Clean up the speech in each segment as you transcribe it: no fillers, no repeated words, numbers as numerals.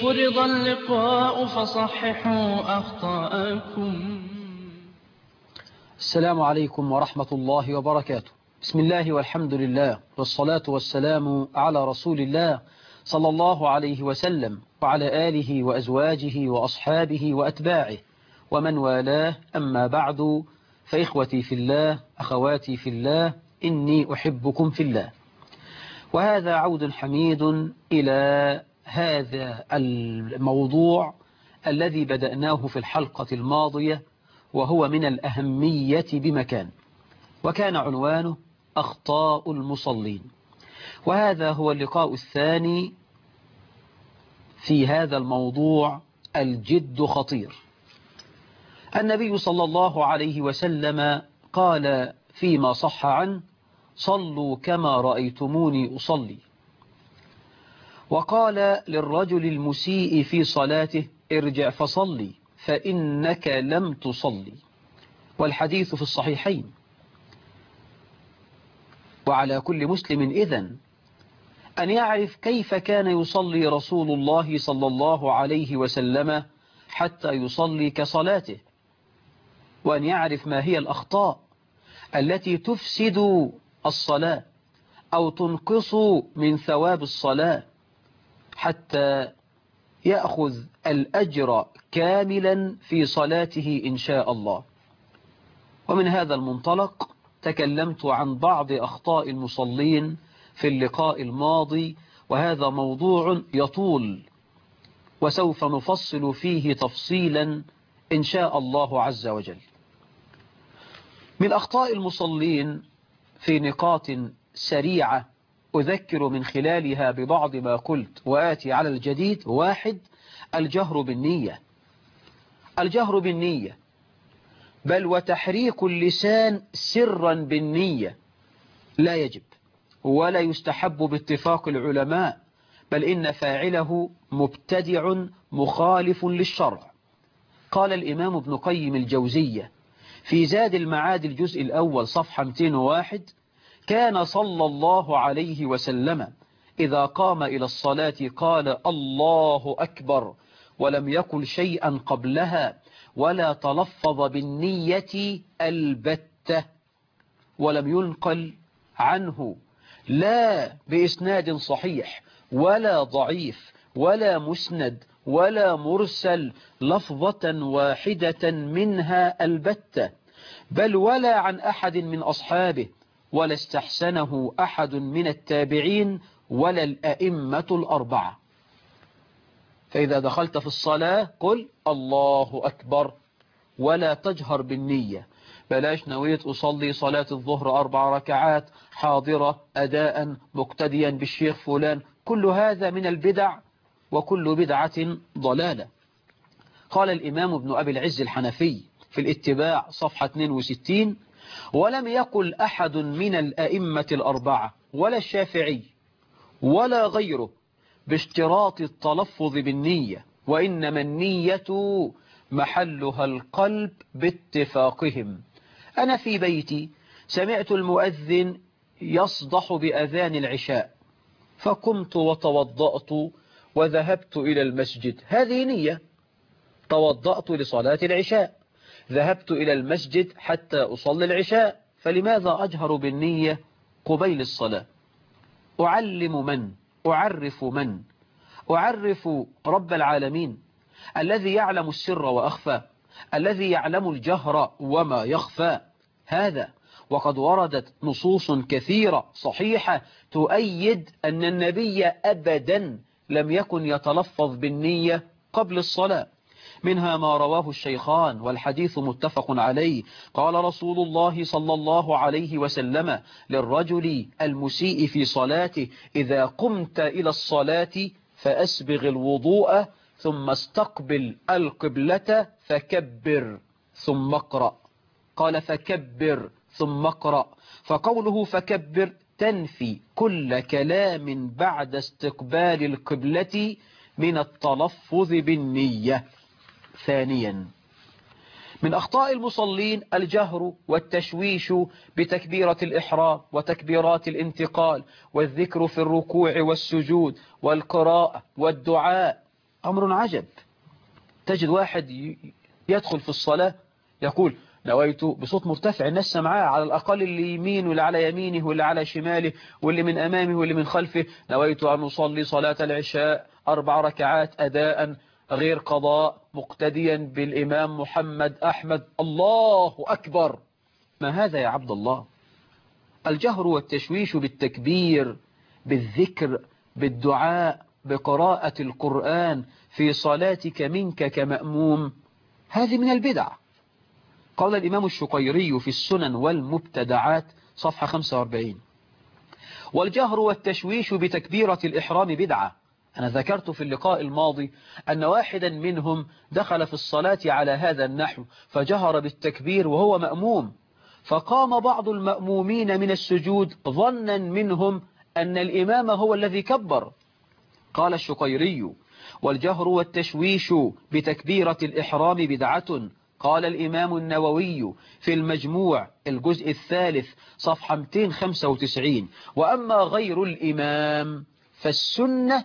فرض اللقاء فصححوا أخطاءكم. السلام عليكم ورحمة الله وبركاته. بسم الله والحمد لله والصلاة والسلام على رسول الله صلى الله عليه وسلم وعلى آله وأزواجه وأصحابه وأتباعه ومن والاه. أما بعد، فإخوتي في الله، أخواتي في الله، إني أحبكم في الله. وهذا عود حميد إلى هذا الموضوع الذي بدأناه في الحلقة الماضية، وهو من الأهمية بمكان، وكان عنوانه أخطاء المصلين. وهذا هو اللقاء الثاني في هذا الموضوع الجد خطير. النبي صلى الله عليه وسلم قال فيما صح عنه: صلوا كما رأيتموني أصلي. وقال للرجل المسيء في صلاته: ارجع فصلي فإنك لم تصلي. والحديث في الصحيحين. وعلى كل مسلم إذن أن يعرف كيف كان يصلي رسول الله صلى الله عليه وسلم حتى يصلي كصلاته، وأن يعرف ما هي الأخطاء التي تفسد الصلاة أو تنقص من ثواب الصلاة حتى يأخذ الأجر كاملا في صلاته إن شاء الله. ومن هذا المنطلق تكلمت عن بعض أخطاء المصلين في اللقاء الماضي، وهذا موضوع يطول وسوف نفصل فيه تفصيلا إن شاء الله عز وجل. من أخطاء المصلين في نقاط سريعة أذكر من خلالها ببعض ما قلت وآتي على الجديد. 1. الجهر بالنية. الجهر بالنية، بل وتحريك اللسان سرا بالنية لا يجب ولا يستحب باتفاق العلماء، بل إن فاعله مبتدع مخالف للشرع. قال الإمام ابن قيم الجوزية في زاد المعاد الجزء الأول صفحة 201: كان صلى الله عليه وسلم إذا قام إلى الصلاة قال الله أكبر، ولم يقل شيئا قبلها، ولا تلفظ بالنية البتة، ولم ينقل عنه لا بإسناد صحيح ولا ضعيف ولا مسند ولا مرسل لفظة واحدة منها البتة، بل ولا عن أحد من أصحابه، ولا استحسنه أحد من التابعين ولا الأئمة الأربعة. فإذا دخلت في الصلاة قل الله أكبر، ولا تجهر بالنية. بلاش نويت أصلي صلاة الظهر 4 ركعات حاضرة أداء مقتديا بالشيخ فلان، كل هذا من البدع، وكل بدعة ضلالة. قال الإمام ابن أبي العز الحنفي في الاتباع صفحة 62: ولم يقل أحد من الأئمة الأربعة ولا الشافعي ولا غيره باشتراط التلفظ بالنية، وإنما النية محلها القلب باتفاقهم. أنا في بيتي سمعت المؤذن يصدح بأذان العشاء، فقمت وتوضأت وذهبت إلى المسجد، هذه نية. توضأت لصلاة العشاء، ذهبت إلى المسجد حتى أصلي العشاء، فلماذا أجهر بالنية قبيل الصلاة؟ أعلم من؟ أعرف من؟ أعرف رب العالمين الذي يعلم السر وأخفى، الذي يعلم الجهر وما يخفى. هذا وقد وردت نصوص كثيرة صحيحة تؤيد أن النبي أبدا لم يكن يتلفظ بالنية قبل الصلاة. منها ما رواه الشيخان والحديث متفق عليه. قال رسول الله صلى الله عليه وسلم للرجل المسيء في صلاته: إذا قمت إلى الصلاة فأسبغ الوضوء ثم استقبل القبلة فكبر ثم اقرأ. قال فكبر ثم اقرأ، فقوله فكبر تنفي كل كلام بعد استقبال القبلة من التلفظ بالنية. 2. من أخطاء المصلين الجهر والتشويش بتكبيرة الإحرام وتكبيرات الانتقال والذكر في الركوع والسجود والقراءة والدعاء أمر عجب. تجد واحد يدخل في الصلاة يقول نويت بصوت مرتفع، الناس سمعاه، على الأقل اللي يمين واللي على يمينه واللي على شماله واللي من أمامه واللي من خلفه، نويت أن أصلي صلاة العشاء 4 ركعات أداء غير قضاء مقتديا بالإمام محمد أحمد. الله أكبر. ما هذا يا عبد الله؟ الجهر والتشويش بالتكبير، بالذكر، بالدعاء، بقراءة القرآن في صلاتك منك كمأموم، هذه من البدع. قال الإمام الشقيري في السنن والمبتدعات صفحة 45: والجهر والتشويش بتكبيرة الإحرام بدعة. أنا ذكرت في اللقاء الماضي أن واحدا منهم دخل في الصلاة على هذا النحو، فجهر بالتكبير وهو مأموم، فقام بعض المأمومين من السجود ظنا منهم أن الإمام هو الذي كبر. قال الشقيري: والجهر والتشويش بتكبيرة الإحرام بدعة. قال الإمام النووي في المجموع الجزء الثالث صفحة 295: وأما غير الإمام فالسنة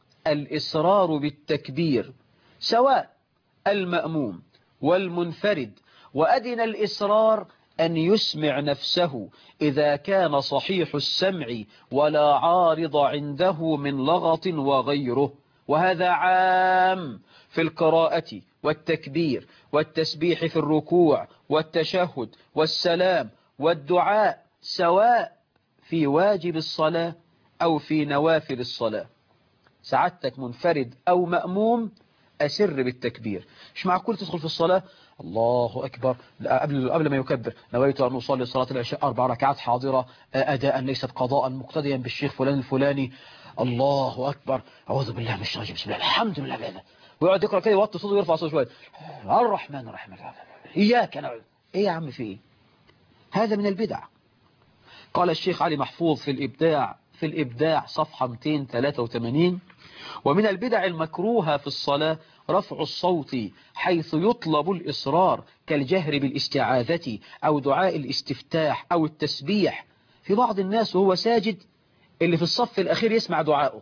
الإصرار بالتكبير، سواء المأموم والمنفرد، وأدنى الإصرار أن يسمع نفسه إذا كان صحيح السمع ولا عارض عنده من لغط وغيره. وهذا عام في القراءة والتكبير والتسبيح في الركوع والتشهد والسلام والدعاء، سواء في واجب الصلاة أو في نوافل الصلاة. سعادتك منفرد أو مأموم، أسر بالتكبير. مش معقول تدخل في الصلاة الله أكبر قبل ما يكبر نويت أن أصلي صلاة العشاء 4 ركعات حاضرة أداء ليست قضاء مقتديا بالشيخ فلان الفلاني، الله أكبر، أعوذ بالله من الشيطان، بسم الله الحمد لله بله، ويقعد يقرأ كده يوطي صوته ويرفع صوته شوية، الرحمن الرحيم إياك نعبد. إيه يا عم في إيه؟ هذا من البدع. قال الشيخ علي محفوظ في الإبداع صفحة 283: ومن البدع المكروهة في الصلاة رفع الصوت حيث يطلب الإصرار، كالجهر بالاستعاذة أو دعاء الاستفتاح أو التسبيح. في بعض الناس وهو ساجد اللي في الصف الأخير يسمع دعاءه،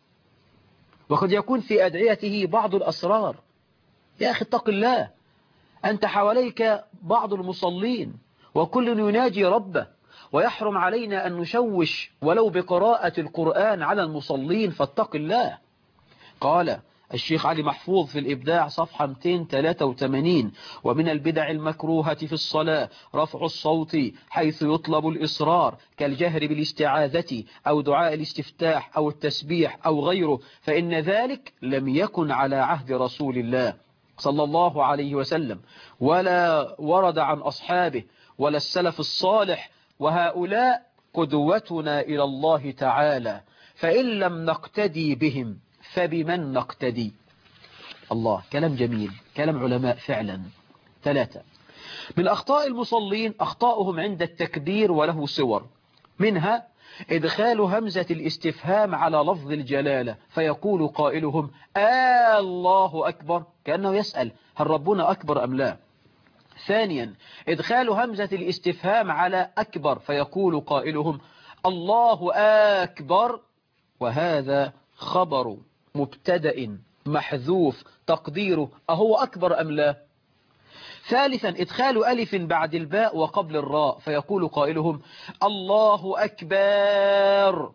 وقد يكون في أدعيته بعض الأسرار. يا أخي اتق الله، أنت حواليك بعض المصلين وكل يناجي ربه، ويحرم علينا أن نشوش ولو بقراءة القرآن على المصلين، فاتق الله. قال الشيخ علي محفوظ في الإبداع صفحة 283: ومن البدع المكروهة في الصلاة رفع الصوت حيث يطلب الإصرار، كالجهر بالاستعاذة أو دعاء الاستفتاح أو التسبيح أو غيره، فإن ذلك لم يكن على عهد رسول الله صلى الله عليه وسلم، ولا ورد عن أصحابه ولا السلف الصالح، وهؤلاء قدوتنا إلى الله تعالى، فإن لم نقتدي بهم فبمن نقتدي؟ الله، كلام جميل، كلام علماء فعلا. 3: من أخطاء المصلين أخطاؤهم عند التكبير، وله صور، منها إدخال همزة الاستفهام على لفظ الجلالة، فيقول قائلهم الله أكبر، كأنه يسأل هل ربنا أكبر أم لا. ثانيا إدخال همزة الاستفهام على أكبر، فيقول قائلهم الله أكبر، وهذا خبر مبتدأ محذوف تقديره أهو أكبر أم لا. ثالثا إدخال ألف بعد الباء وقبل الراء، فيقول قائلهم الله أكبر،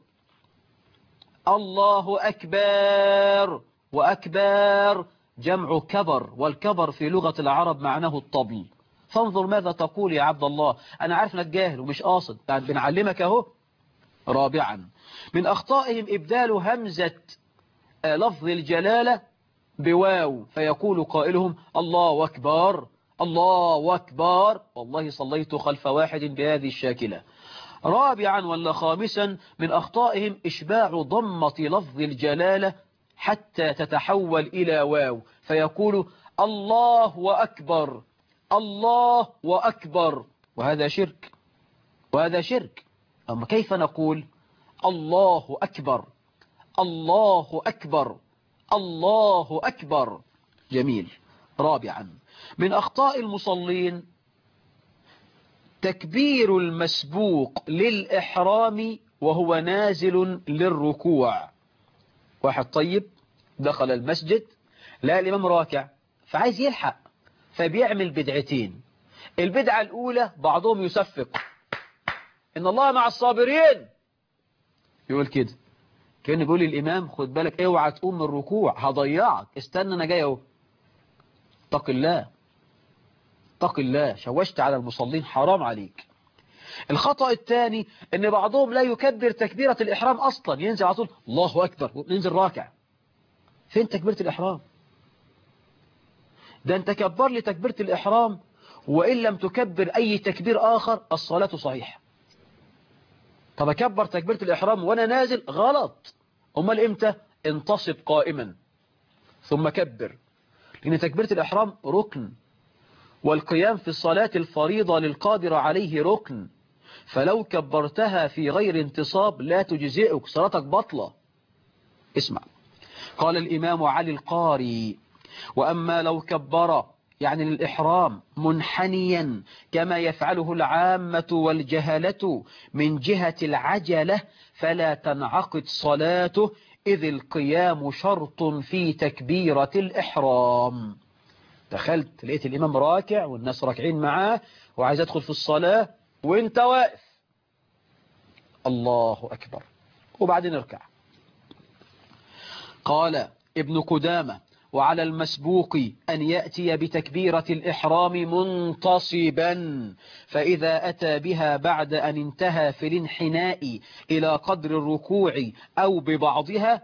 الله أكبر، وأكبر جمع كبر، والكبر في لغة العرب معناه الطبل. فانظر ماذا تقول يا عبد الله، أنا عارف أنك جاهل ومش قاصد، بنعلمك أهو. رابعا من أخطائهم إبدال همزة لفظ الجلالة بواو، فيقول قائلهم الله أكبر، الله أكبر، والله صليت خلف واحد بهذه الشاكلة. رابعا ولا خامسا من أخطائهم إشباع ضمة لفظ الجلالة حتى تتحول إلى واو، فيقول الله أكبر، الله أكبر، وهذا شرك، وهذا شرك. أما كيف نقول الله أكبر، الله أكبر، الله أكبر؟ جميل. رابعا من أخطاء المصلين تكبير المسبوق للإحرام وهو نازل للركوع. واحد طيب دخل المسجد لا الإمام راكع فعايز يلحق، فبيعمل بدعتين. البدعة الأولى بعضهم يصفق إن الله مع الصابرين، يقول كده كأنه بيقول للإمام خد بالك اوعى تقوم من الركوع هضيعك، استنى أنا جاي اهو. اتق الله اتق الله، شوشت على المصلين حرام عليك. الخطأ الثاني ان بعضهم لا يكبر تكبيرة الإحرام أصلا، ينزل على طول الله أكبر وينزل راكع. فين تكبيرة الإحرام؟ ده انت كبر لي تكبيرة الإحرام، وإن لم تكبر أي تكبير آخر الصلاة صحيحة. طب أكبر تكبيرة الإحرام وأنا نازل غلط. أمال إمتى؟ انتصب قائما ثم كبر، لأن تكبيرة الإحرام ركن، والقيام في الصلاة الفريضة للقادر عليه ركن، فلو كبرتها في غير انتصاب لا تجزئك، صلاتك بطلة. اسمع، قال الإمام علي القاري: وأما لو كبر يعني الإحرام منحنيا كما يفعله العامة والجهلة من جهة العجلة فلا تنعقد صلاته، إذ القيام شرط في تكبيرة الإحرام. دخلت لقيت الإمام راكع والناس راكعين معاه وعايز أدخل في الصلاة وانت واقف، الله أكبر، وبعدين اركع. قال ابن قدامة: وعلى المسبوق أن يأتي بتكبيرة الإحرام منتصبا، فإذا أتى بها بعد أن انتهى في الانحناء إلى قدر الركوع أو ببعضها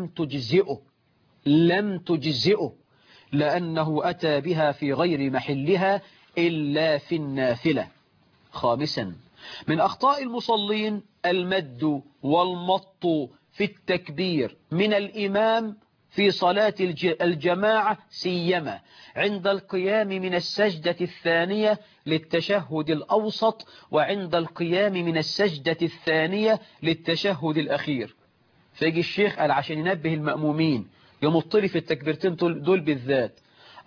لم تجزئه لأنه أتى بها في غير محلها إلا في النافلة. خامسا، من أخطاء المصلين المد والمط في التكبير من الإمام في صلاة الجماعة، سيما عند القيام من السجدة الثانية للتشهد الأوسط وعند القيام من السجدة الثانية للتشهد الأخير. فيجي الشيخ قال عشان ينبه المأمومين يمط لي في التكبيرتين دول بالذات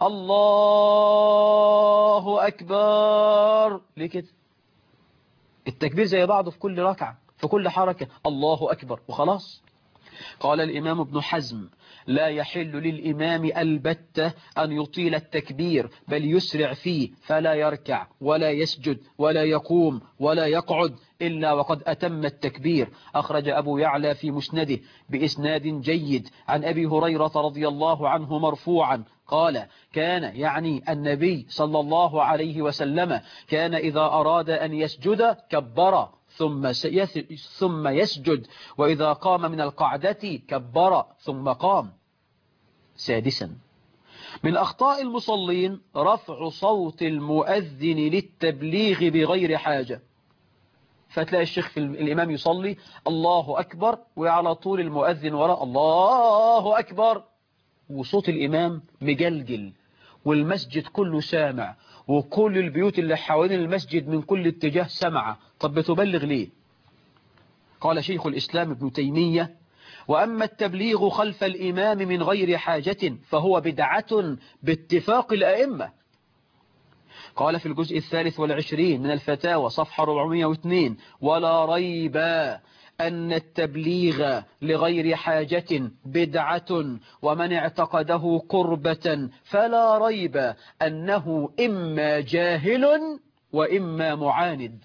الله أكبر. ليه كده؟ التكبير زي بعضه في كل ركعة في كل حركة الله أكبر وخلاص. قال الإمام ابن حزم: لا يحل للإمام البتة أن يطيل التكبير، بل يسرع فيه، فلا يركع ولا يسجد ولا يقوم ولا يقعد إلا وقد أتم التكبير. أخرج أبو يعلى في مسنده بإسناد جيد عن أبي هريرة رضي الله عنه مرفوعا قال: كان يعني النبي صلى الله عليه وسلم كان إذا أراد أن يسجد كبر ثم يسجد، وإذا قام من القعدة كبر ثم قام. سادسا، من أخطاء المصلين رفع صوت المؤذن للتبليغ بغير حاجة. فتلاقي الشيخ في الإمام يصلي الله أكبر وعلى طول المؤذن وراء الله أكبر، وصوت الإمام مجلجل والمسجد كله سامع وكل البيوت اللي حوالين المسجد من كل اتجاه سمع. طب بتبلغ ليه؟ قال شيخ الإسلام ابن تيمية: وأما التبليغ خلف الإمام من غير حاجة فهو بدعة باتفاق الأئمة. قال في الجزء 23 من الفتاوى صفحة 402: ولا ريب أن التبليغ لغير حاجة بدعة، ومن اعتقده قربة فلا ريب أنه إما جاهل وإما معاند.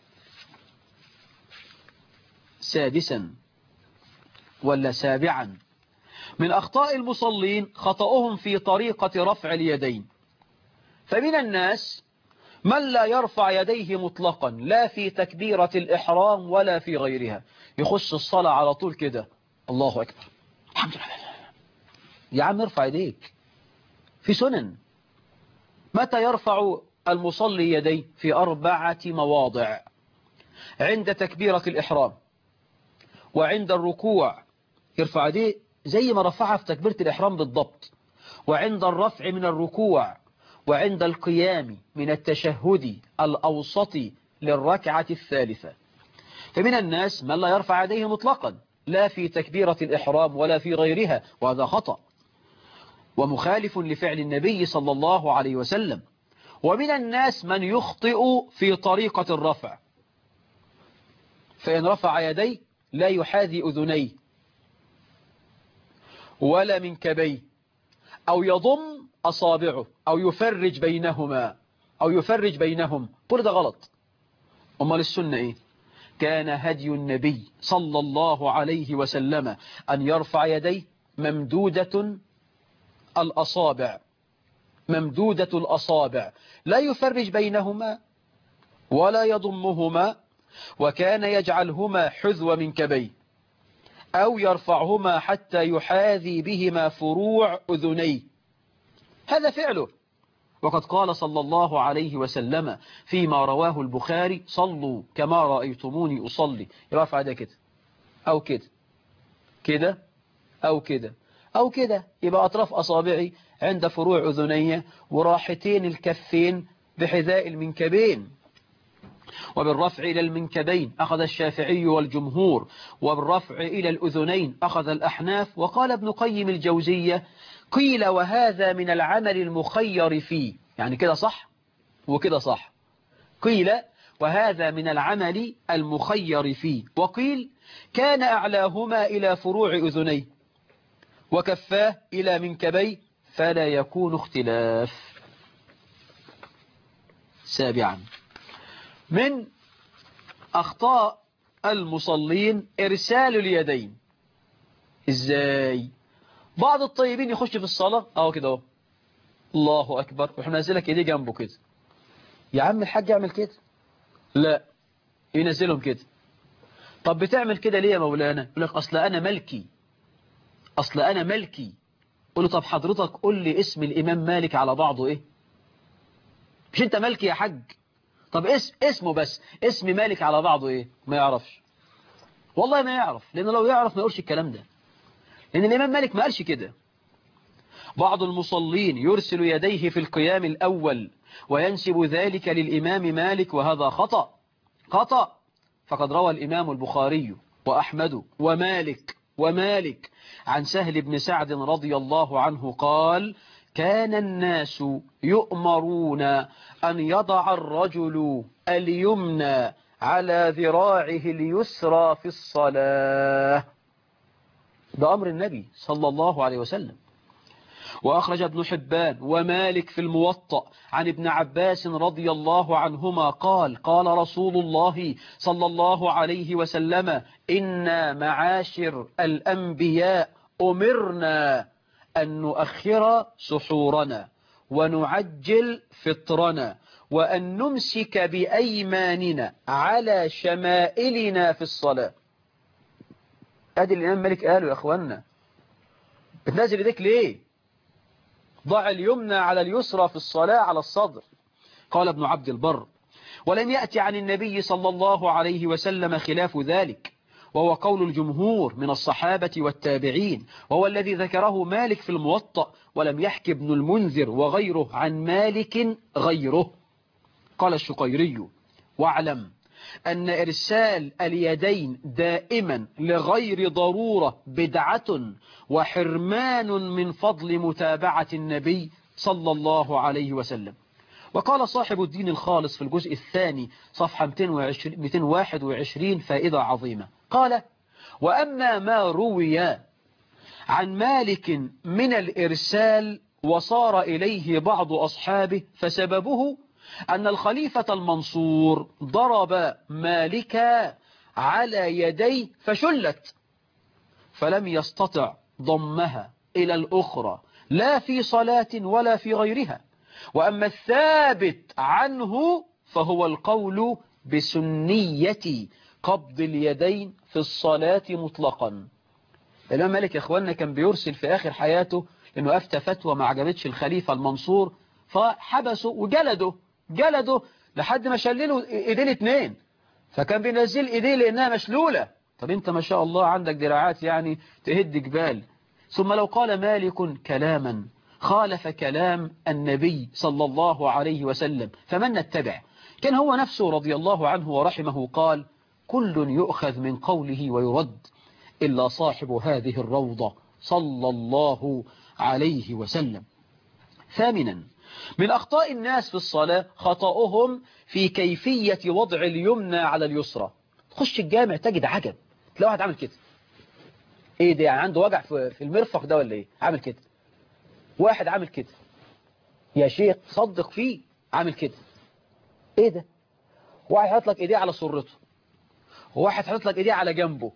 سادسا ولا سابعا، من أخطاء المصلين خطأهم في طريقة رفع اليدين. فمن الناس من لا يرفع يديه مطلقا لا في تكبيرة الإحرام ولا في غيرها، يخش الصلاة على طول كده الله أكبر الحمد لله. يا عم ارفع يديك، في سنن. متى يرفع المصلي يديه؟ في 4 مواضع: عند تكبيرة الإحرام، وعند الركوع يرفع يديه زي ما رفعها في تكبيرة الإحرام بالضبط، وعند الرفع من الركوع، وعند القيام من التشهد الأوسط للركعة الثالثة. فمن الناس من لا يرفع يديه مطلقا لا في تكبيرة الإحرام ولا في غيرها، وهذا خطأ ومخالف لفعل النبي صلى الله عليه وسلم. ومن الناس من يخطئ في طريقة الرفع، فإن رفع يديه لا يحاذي أذنيه ولا منكبيه، أو يضم أصابعه أو يفرج بينهما أو يفرج بينهم، كل ده غلط. أمال السنة إيه؟ كان هدي النبي صلى الله عليه وسلم أن يرفع يديه ممدودة الأصابع، ممدودة الأصابع، لا يفرج بينهما ولا يضمهما، وكان يجعلهما حذو منكبيه أو يرفعهما حتى يحاذي بهما فروع أذنيه. هذا فعله. وقد قال صلى الله عليه وسلم فيما رواه البخاري: صلوا كما رأيتموني أصلي. يرفع ده كده أو كده، كده أو كده أو كده، يبقى أطراف أصابعي عند فروع أذنية، وراحتين الكفين بحذاء المنكبين. وبالرفع إلى المنكبين أخذ الشافعي والجمهور، وبالرفع إلى الأذنين أخذ الأحناف. وقال ابن قيم الجوزية: قيل وهذا من العمل المخير فيه، يعني كده صح وكده صح. قيل وهذا من العمل المخير فيه، وقيل كان أعلاهما إلى فروع أذنيه وكفاه إلى منكبيه، فلا يكون اختلاف. سابعا، من أخطاء المصلين إرسال اليدين. إزاي؟ بعض الطيبين يخش في الصلاة أهو كده اهو، الله أكبر، وإحنا نازلك إيديه جنبه كده. يا عم الحاج اعمل كده، لا، ينزلهم كده. طب بتعمل كده ليه يا مولانا؟ يقول لك أصل أنا ملكي، أصل أنا ملكي. قل له طب حضرتك قل لي اسم الإمام مالك على بعضه إيه؟ مش أنت ملكي يا حاج؟ طب اسمه بس، اسم مالك على بعضه إيه؟ ما يعرفش، والله ما يعرف، لأنه لو يعرف ما يقولش الكلام ده، لأن الإمام مالك ما قالش كده. بعض المصلين يرسل يديه في القيام الأول وينسب ذلك للإمام مالك، وهذا خطأ خطأ. فقد روى الإمام البخاري وأحمد ومالك عن سهل بن سعد رضي الله عنه قال: كان الناس يؤمرون أن يضع الرجل اليمنى على ذراعه اليسرى في الصلاة. ده أمر النبي صلى الله عليه وسلم. وأخرج ابن حبان ومالك في الموطأ عن ابن عباس رضي الله عنهما قال: قال رسول الله صلى الله عليه وسلم: إنا معاشر الأنبياء أمرنا أن نؤخر سحورنا ونعجل فطرنا وأن نمسك بأيماننا على شمائلنا في الصلاة. أدي الإمام مالك قالوا يا أخوانا، بتنزل يديك ليه؟ ضع اليمنى على اليسرى في الصلاة على الصدر. قال ابن عبد البر: ولم يأتي عن النبي صلى الله عليه وسلم خلاف ذلك، وهو قول الجمهور من الصحابة والتابعين، وهو الذي ذكره مالك في الموطأ، ولم يحكي ابن المنذر وغيره عن مالك غيره. قال الشقيري: واعلم أن إرسال اليدين دائما لغير ضرورة بدعة وحرمان من فضل متابعة النبي صلى الله عليه وسلم. وقال صاحب الدين الخالص في الجزء الثاني صفحة 221 فائدة عظيمة، قال: وأما ما روي عن مالك من الإرسال وصار إليه بعض أصحابه فسببه أن الخليفة المنصور ضرب مالكا على يديه فشلت، فلم يستطع ضمها إلى الأخرى لا في صلاة ولا في غيرها. وأما الثابت عنه فهو القول بسنية قبض اليدين في الصلاة مطلقا. الإمام مالك يا أخوانا كان بيرسل في آخر حياته لأنه أفتى فتوى ما عجبتش الخليفة المنصور، فحبسه وجلده لحد ما شلله ايدين اتنين، فكان بينزل ايديه لانها مشلولة. طب انت ما شاء الله عندك دراعات يعني تهد جبال. ثم لو قال مالك كلاما خالف كلام النبي صلى الله عليه وسلم فمن نتبع؟ كان هو نفسه رضي الله عنه ورحمه قال: كل يؤخذ من قوله ويرد إلا صاحب هذه الروضة صلى الله عليه وسلم. ثامنا، من أخطاء الناس في الصلاة خطأهم في كيفية وضع اليمنى على اليسرى. تخش الجامع تجد عجب، تلاقي واحد عامل كده. ايه ده؟ يعني عنده وجع في المرفق ده ولا ايه؟ عامل كده. واحد عامل كده يا شيخ صدق فيه، عامل كده. ايه ده؟ واحد حاطط لك ايديه على سرته، وواحد حاطط لك ايديه على جنبه.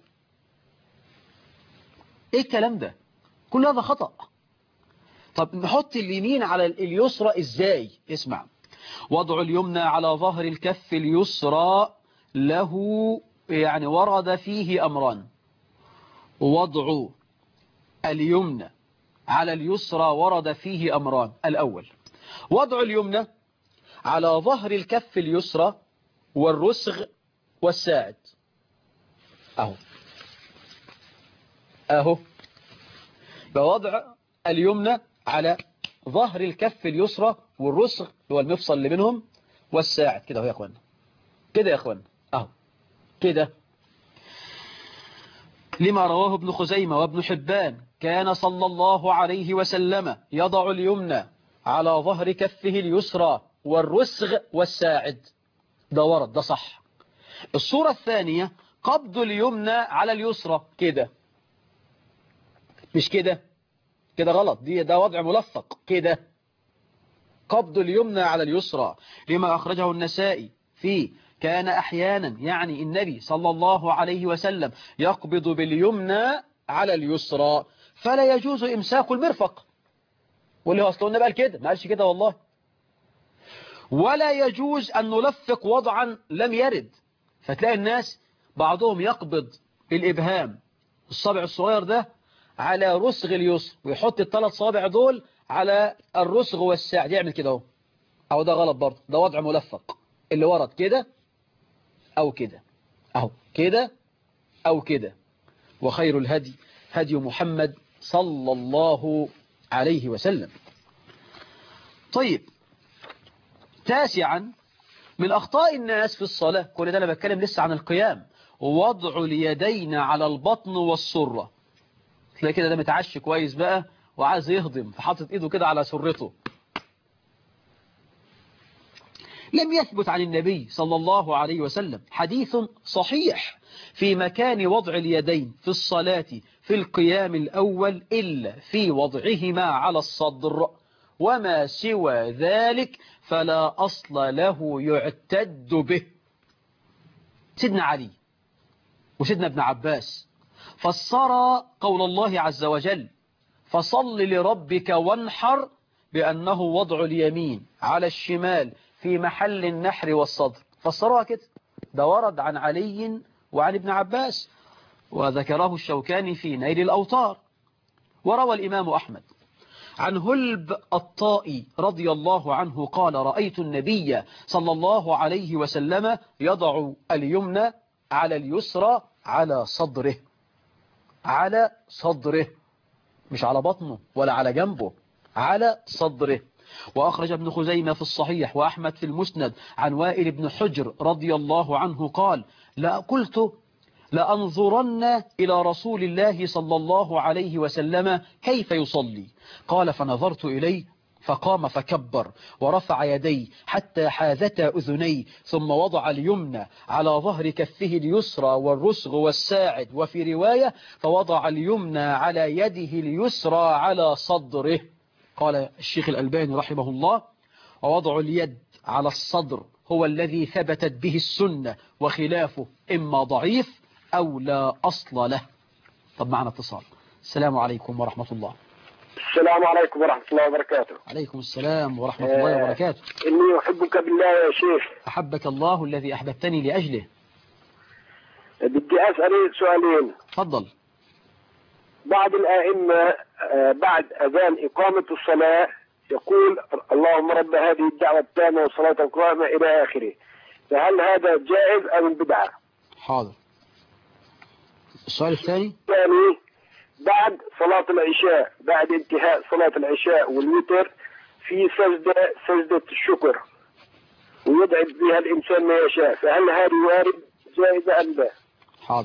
ايه الكلام ده؟ كل هذا خطأ. طب نحط اليمين على اليسرى ازاي؟ اسمع. وضع اليمنى على ظهر الكف اليسرى له يعني ورد فيه أمران. وضع اليمنى على اليسرى ورد فيه أمران. الأول، وضع اليمنى على ظهر الكف اليسرى والرسغ والساعد. أهو أهو، بوضع اليمنى على ظهر الكف اليسرى والرسغ هو المفصل اللي بينهم والساعد كده. اهو يا اخوانا، كده يا اخوانا، اهو كده. لما رواه ابن خزيمة وابن حبان كان صلى الله عليه وسلم يضع اليمنى على ظهر كفه اليسرى والرسغ والساعد. ده ورد، ده صح. الصورة الثانية قبض اليمنى على اليسرى كده، مش كده، كده غلط، ده وضع ملفق كده. قبض اليمنى على اليسرى لما أخرجه النسائي فيه كان أحيانا يعني النبي صلى الله عليه وسلم يقبض باليمنى على اليسرى فلا يجوز إمساك المرفق. واللي هو أصله النبي قال كده، ما قالش كده والله. ولا يجوز أن نلفق وضعا لم يرد. فتلاقي الناس بعضهم يقبض الإبهام الصابع الصغير ده على رسغ اليسر ويحط الثلاث صوابع دول على الرسغ والساعد، يعمل كده اهو. أو ده غلط برضه، ده وضع ملفق اللي ورد كده أو كده، أهو كده أو كده. وخير الهدي هدي محمد صلى الله عليه وسلم. طيب، تاسعا من أخطاء الناس في الصلاة، كل ده أنا بتكلم لسه عن القيام، وضع اليدين على البطن والسرة. تلاقي كده ده متعشي كويس بقى وعايز يهضم فحاطط ايده كده على سرته. لم يثبت عن النبي صلى الله عليه وسلم حديث صحيح في مكان وضع اليدين في الصلاة في القيام الأول إلا في وضعهما على الصدر، وما سوى ذلك فلا أصل له يعتد به. سيدنا علي وسيدنا ابن عباس فسر قول الله عز وجل فصل لربك وانحر بأنه وضع اليمين على الشمال في محل النحر والصدر، فسروها كده. ده ورد عن علي وعن ابن عباس، وذكره الشوكاني في نيل الأوطار. وروى الإمام أحمد عن هلب الطائي رضي الله عنه قال رأيت النبي صلى الله عليه وسلم يضع اليمنى على اليسرى على صدره، على صدره، مش على بطنه ولا على جنبه، على صدره. وأخرج ابن خزيمة في الصحيح وأحمد في المسند عن وائل بن حجر رضي الله عنه قال لا قلت لأنظرن إلى رسول الله صلى الله عليه وسلم كيف يصلي، قال فنظرت إليه فقام فكبر ورفع يديه حتى حاذتا أذنيه ثم وضع اليمنى على ظهر كفه اليسرى والرسغ والساعد، وفي رواية فوضع اليمنى على يده اليسرى على صدره. قال الشيخ الألباني رحمه الله ووضع اليد على الصدر هو الذي ثبتت به السنة وخلافه إما ضعيف أو لا أصل له. طب معنا اتصال. السلام عليكم ورحمة الله. السلام عليكم ورحمة الله وبركاته. عليكم السلام ورحمة الله وبركاته. إني أحبك بالله يا شيخ. أحبك الله الذي أحببتني لأجله. بدي أسأل سؤالين. تفضل. بعض الآئمة بعد أذان إقامة الصلاة يقول اللهم رب هذه الدعوة التامة والصلاة القائمة إلى آخره، فهل هذا جائز أم بدعة؟ حاضر. السؤال الثاني بعد صلاة العشاء، بعد انتهاء صلاة العشاء والوتر في سجدة الشكر ويدعي بها الإنسان ما يشاء، فهل هذه وارد جائزة أم لا؟ حاضر.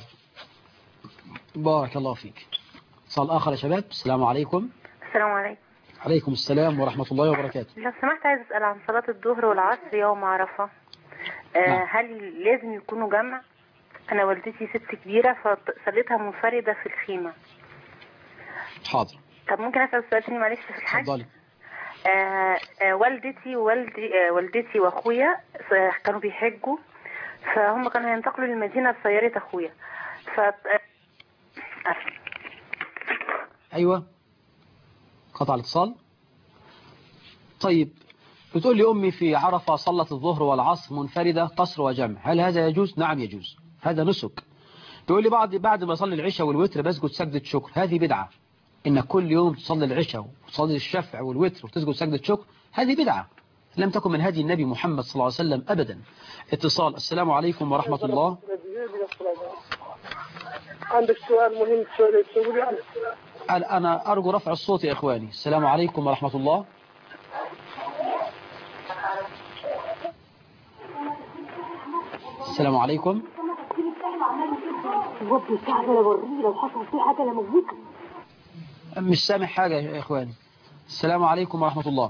بارك الله فيك. اتصال آخر يا شباب. السلام عليكم. السلام عليكم. عليكم السلام ورحمة الله وبركاته. لو سمحت عايز أسأل عن صلاة الظهر والعصر يوم عرفة. هل لازم يكونوا جمع؟ أنا والدتي ست كبيرة فصليتها منفردة في الخيمة. حاضر. طب ممكن اسال سؤال تاني معلش في الحج؟ اتفضلي. والدتي واخويا كانوا بيحجوا، فهم كانوا ينتقلوا للمدينه بسياره اخويا. ايوه، قطع الاتصال. طيب، بتقول لي أمي في عرفة صلت الظهر والعصر منفردة قصر وجمع، هل هذا يجوز؟ نعم يجوز، هذا نسك. بيقول لي بعد ما أصلي العشاء والوتر بسجد سجدة شكر، هذه بدعة. إنك كل يوم تصلي العشاء وتصلي الشفع والوتر وتسجد سجدة شكر، هذه بدعة لم تكن من هدي النبي محمد صلى الله عليه وسلم أبدا. اتصال. السلام عليكم ورحمة الله. عندك سؤال مهم تسوي يعني؟ أنا أرجو رفع الصوت يا إخواني. السلام عليكم ورحمة الله. السلام عليكم. مش سامع حاجة يا إخواني. السلام عليكم ورحمة الله.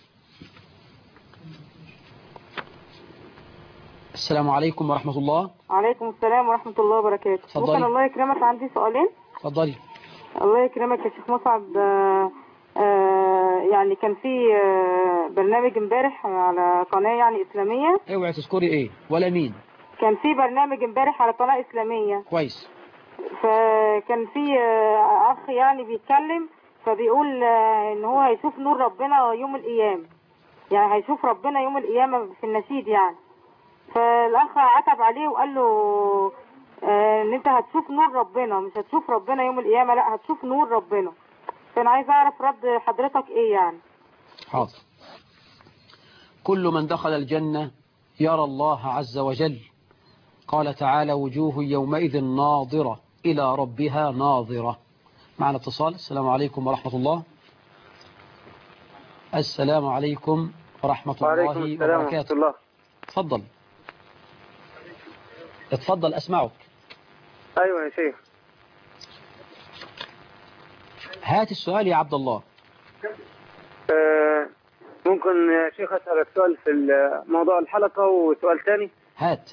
السلام عليكم ورحمة الله. وعليكم السلام ورحمة الله وبركاته. اتفضلي. ممكن الله يكرمك عندي سؤالين؟ اتفضلي. الله يكرمك يا شيخ مصعب. يعني كان في برنامج امبارح على قناة يعني إسلامية. اوعي تذكري ايه ولا مين. كان في برنامج امبارح على قناة إسلامية. كويس. فكان في أخ يعني بيتكلم، فبيقول إن هو هيشوف نور ربنا يوم القيامة، يعني هيشوف ربنا يوم القيامة في النشيد يعني. فالأخ عتب عليه وقال له إن أنت هتشوف نور ربنا، مش هتشوف ربنا يوم القيامة، لا هتشوف نور ربنا. فأنا عايز أعرف رد حضرتك إيه يعني. حاضر. كل من دخل الجنة يرى الله عز وجل. قال تعالى: وجوه يومئذ ناظرة إلى ربها ناظرة. معنا اتصال. السلام عليكم ورحمة الله. السلام عليكم ورحمة الله وبركاته. تفضل اتفضل أسمعك. أيوة يا شيخ. هات السؤال يا عبد الله. ممكن يا شيخ أسألك سؤال في موضوع الحلقة وسؤال ثاني؟ هات.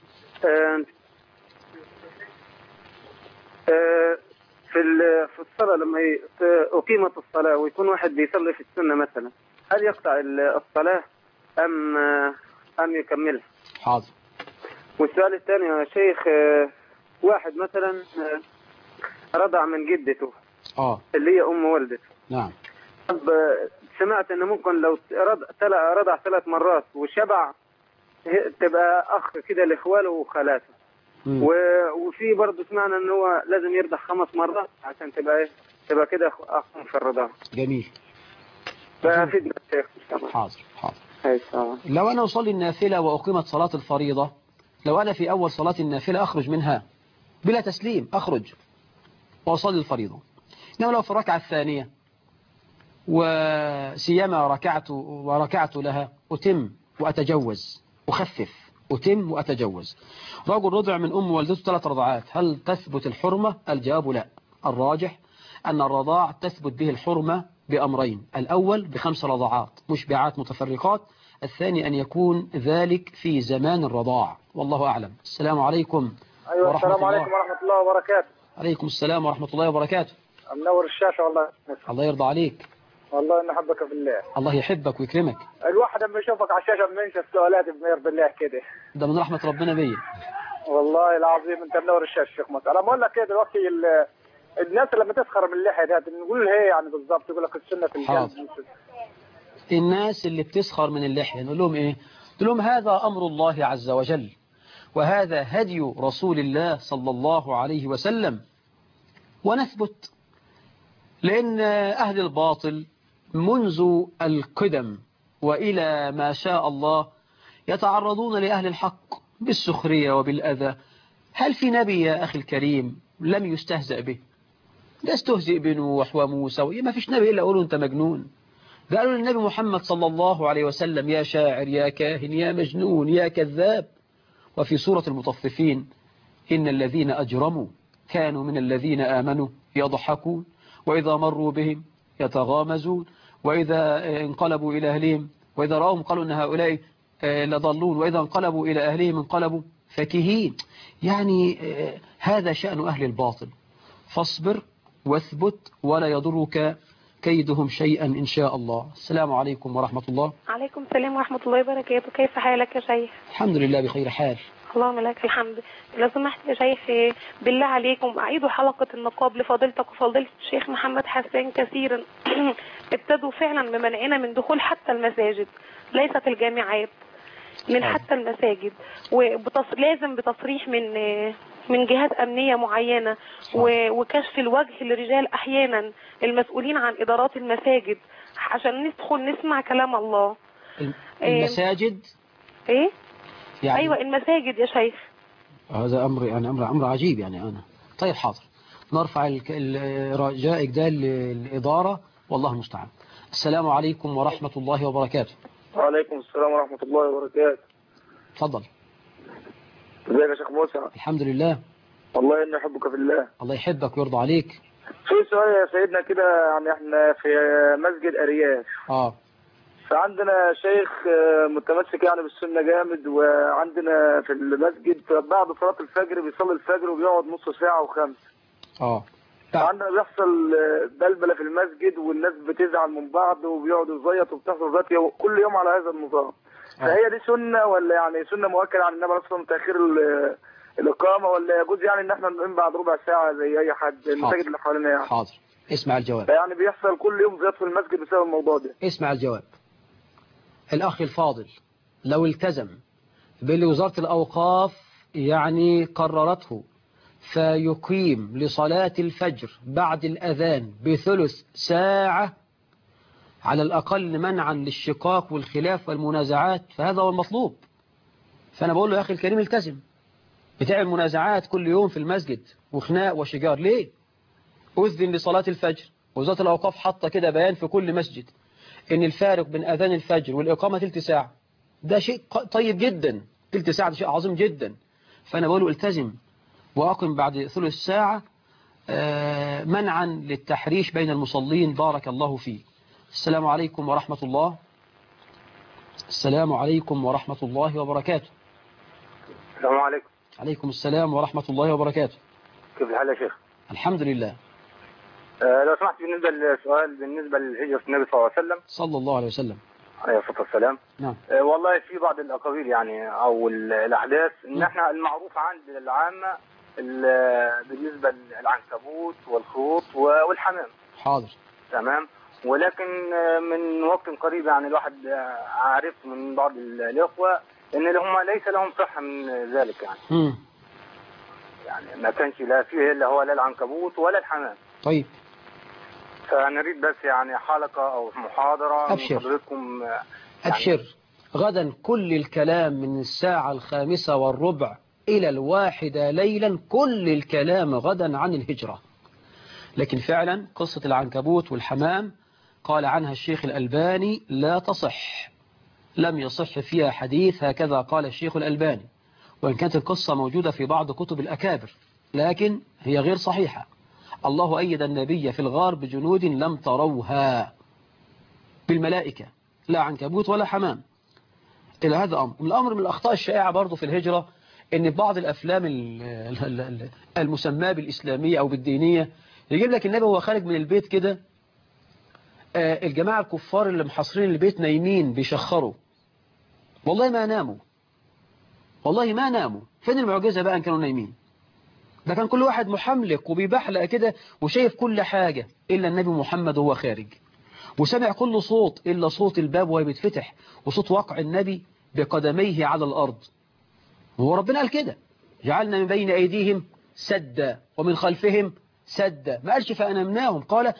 في الصلاة لما أقيمت الصلاة ويكون واحد بيصلي في السنة مثلا، هل يقطع الصلاة أم يكملها؟ حاضر. والسؤال الثاني يا شيخ، واحد مثلا رضع من جدته اللي هي أم والدته. نعم. طب سمعت إنه ممكن لو رضع 3 مرات وشبع تبقى أخ كده لإخواله وخالاته. وفي برضه سمعنا إنه هو لازم يرضع 5 مرات عشان تبقى كده أخ في الرضاعة. جميل. فأفيدنا الشيخ. حاضر. لو أنا أصلي النافلة وأقيمت صلاة الفريضة، لو أنا في أول صلاة النافلة أخرج منها بلا تسليم، أخرج وأصلي الفريضة. إنما لو في الركعة الثانية وسيما ركعت لها أتم وأتجوز، أخفف، أتم وأتجوز. رجل رضع من أم والدته 3 رضعات، هل تثبت الحرمة؟ الجواب لا. الراجح أن الرضاع تثبت به الحرمة بأمرين: الأول ب5 رضعات مشبعات متفرقات، الثاني أن يكون ذلك في زمان الرضاع، والله أعلم. السلام عليكم. أيوة. السلام عليكم ورحمة الله وبركاته. عليكم السلام ورحمة الله وبركاته. منور الشاشة والله. الله يرضى عليك. والله إن أحبك في الله. الله يحبك ويكرمك. الواحد لما يشوفك على الشاشة بننسى السؤالات بنير بالله كده. ده من رحمة ربنا بيا. والله العظيم أنت منور الشاشة شيخ مصر. أنا بقول لك كده دلوقتي الناس لما تسخر من اللحية دي نقول هي يعني بالظبط، يقول لك السنة في الجلد. الناس اللي بتسخر من اللحية نقول لهم إيه؟ نقول لهم هذا أمر الله عز وجل، وهذا هدي رسول الله صلى الله عليه وسلم، ونثبت. لأن أهل الباطل منذ القدم وإلى ما شاء الله يتعرضون لأهل الحق بالسخرية وبالأذى. هل في نبي يا أخي الكريم لم يستهزأ به؟ ده استهزئ بنوح وموسى، ما فيش نبي إلا قولوا أنت مجنون. قالوا للنبي محمد صلى الله عليه وسلم: يا شاعر، يا كاهن، يا مجنون، يا كذاب. وفي سورة المطففين: إن الذين أجرموا كانوا من الذين آمنوا يضحكون وإذا مروا بهم يتغامزون وإذا انقلبوا إلى أهلهم وإذا رأوهم قالوا إن هؤلاء لضلون وإذا انقلبوا إلى أهلهم انقلبوا فكهين. يعني هذا شأن أهل الباطل. فاصبر واثبت ولا يضرك كيدهم شيئا إن شاء الله. السلام عليكم ورحمة الله. عليكم السلام ورحمة الله وبركاته. كيف حالك يا شيخ؟ الحمد لله بخير حال. اللهم لك الحمد. لو سمحت يا شيخ بالله عليكم أعيدوا حلقة النقاب لفضيلتك وفضيلة الشيخ محمد حسان كثيرا. ابتدوا فعلا بمنعنا من دخول حتى المساجد، ليست الجامعات، من حتى المساجد، ولازم بتصريح من جهات أمنية معينة، وكشف الوجه للرجال أحيانا المسؤولين عن إدارات المساجد عشان ندخل نسمع كلام الله. المساجد إيه؟ يعني أيوة المساجد يا شيخ. هذا أمر يعني أمر عجيب يعني. أنا طيب حاضر، نرفع رجائك ده للإدارة والله المستعان. السلام عليكم ورحمة الله وبركاته. وعليكم السلام ورحمة الله وبركاته. تفضل. ازيك يا شيخ موسى؟ الحمد لله. والله إني أحبك في الله. الله يحبك ويرضى عليك. في سؤال يا سيدنا كده، يعني احنا في مسجد أرياف. فعندنا شيخ متمسك يعني بالسنة جامد، وعندنا في المسجد بعد صلاة الفجر بيصلي الفجر وبيقعد نص ساعة وخمس. فعندنا بيحصل بلبلة في المسجد والناس بتزعل من بعض وبيقعدوا يزيطوا وبتحصل ذات كل يوم على هذا النظام. فهي دي سنة ولا يعني سنة مؤكدة عن النبي أصلا تأخير الإقامة، ولا يجوز يعني إن احنا نقيم بعد ربع ساعة زي أي حد المساجد اللي حوالينا يعني؟ حاضر، اسمع الجواب. يعني بيحصل كل يوم زيادة في المسجد بسبب الموضوع ده. اسمع الجواب. الأخ الفاضل لو التزم باللي وزارة الأوقاف يعني قررته، فيقيم لصلاة الفجر بعد الأذان بثلث ساعة على الأقل منعا للشقاق والخلاف والمنازعات، فهذا هو المطلوب. فأنا بقول له يا أخي الكريم التزم. بتعمل منازعات كل يوم في المسجد وخناق وشجار ليه؟ أذن لصلاة الفجر، وزارة الأوقاف حاطة كده بيان في كل مسجد إن الفارق بين أذان الفجر والإقامة تلت ساعة. ده شيء طيب جدا، تلت ساعة ده شيء عظيم جدا. فأنا بقول له التزم وأقم بعد ثلث ساعة منعا للتحريش بين المصلين. بارك الله فيك. السلام عليكم ورحمة الله. السلام عليكم ورحمة الله وبركاته. السلام عليكم. عليكم السلام ورحمة الله وبركاته. كيف الحال يا شيخ؟ الحمد لله. لو سمحت بالنسبة للسؤال بالنسبة لهجرة النبي صلى الله عليه وسلم. صلى الله عليه وسلم. عليه الصلاة والسلام. نعم. والله في بعض الأقاويل يعني أو الأحداث إن احنا المعروف عند العامة بالنسبة للعنكبوت والخروط والحمام. حاضر. تمام. ولكن من وقت قريب يعني الواحد عارف من بعض الإخوة إن هم ليس لهم صحة من ذلك يعني. يعني ما كانش لا فيه إلا هو لا العنكبوت ولا الحمام. طيب. فنريد بس يعني حلقة أو محاضرة أبشر. من حضرتكم يعني. أبشر. غدا كل الكلام من الساعة 5:15 إلى 1 ليلا، كل الكلام غدا عن الهجرة. لكن فعلا قصة العنكبوت والحمام قال عنها الشيخ الألباني لا تصح، لم يصح فيها حديث، هكذا قال الشيخ الألباني، وإن كانت القصة موجودة في بعض كتب الأكابر لكن هي غير صحيحة. الله أيد النبي في الغار بجنود لم تروها بالملائكة، لا عنكبوت ولا حمام. إلى هذا أمر. الأمر من الأخطاء الشائعة برضو في الهجرة إن بعض الأفلام المسماة بالإسلامية أو بالدينية يجيب لك النبي وهو خارج من البيت كده، الجماعة الكفار اللي محاصرين البيت نايمين بيشخروا. والله ما ناموا، والله ما ناموا. فين المعجزة بقى ان كانوا نايمين؟ ده كان كل واحد محملق وبيبحلق كده وشايف كل حاجة إلا النبي محمد وهو خارج، وسمع كل صوت إلا صوت الباب وهو بيتفتح وصوت وقع النبي بقدميه على الأرض. وهو ربنا قال كده جعلنا من بين أيديهم سدا ومن خلفهم سدا، ما قالش فأنمناهم، قال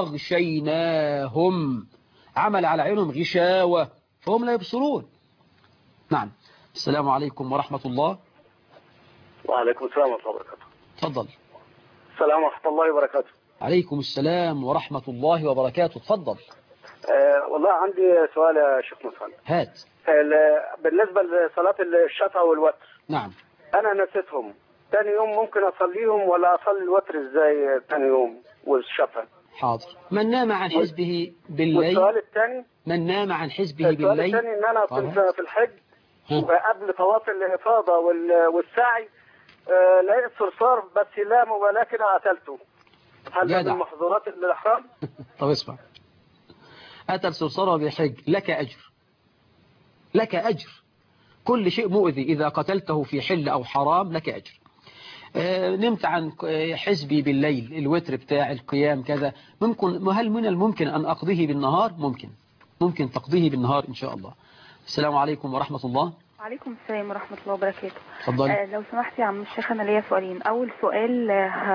فأغشيناهم، عمل على عينهم غشاوة فهم لا يبصرون. نعم. السلام عليكم ورحمة الله. وعليكم السلام ورحمة الله وبركاته. تفضل. السلام ورحمة الله وبركاته. عليكم السلام ورحمة الله وبركاته. تفضل. والله عندي سؤال يا شيخ مصطفى. هات. بالنسبة لصلاة الشفع والوتر. نعم. أنا نسيتهم، ثاني يوم ممكن أصليهم ولا أصلي الوتر إزاي ثاني يوم والشفع؟ حاضر. من نام عن حزبه بالليل. والسؤال الثاني. من نام عن حزبه بالليل. السؤال الثاني إن أنا كنت في الحج وقبل طواف الإفاضة والسعي لقيت صرصار بس لا مبالاة كده قتلته. هل ده جدع. من محظورات الإحرام؟ طب اسمع، أتى السرسرة بحج لك أجر، لك أجر. كل شيء مؤذي إذا قتلته في حل أو حرام لك أجر. نمت عن حزبي بالليل، الوتر بتاع القيام كذا، هل من الممكن أن أقضيه بالنهار؟ ممكن تقضيه بالنهار إن شاء الله. السلام عليكم ورحمة الله. وعليكم السلام ورحمة الله وبركاته. اتفضلي. لو سمحت يا عم الشيخ، أنا ليا سؤالين. أول سؤال،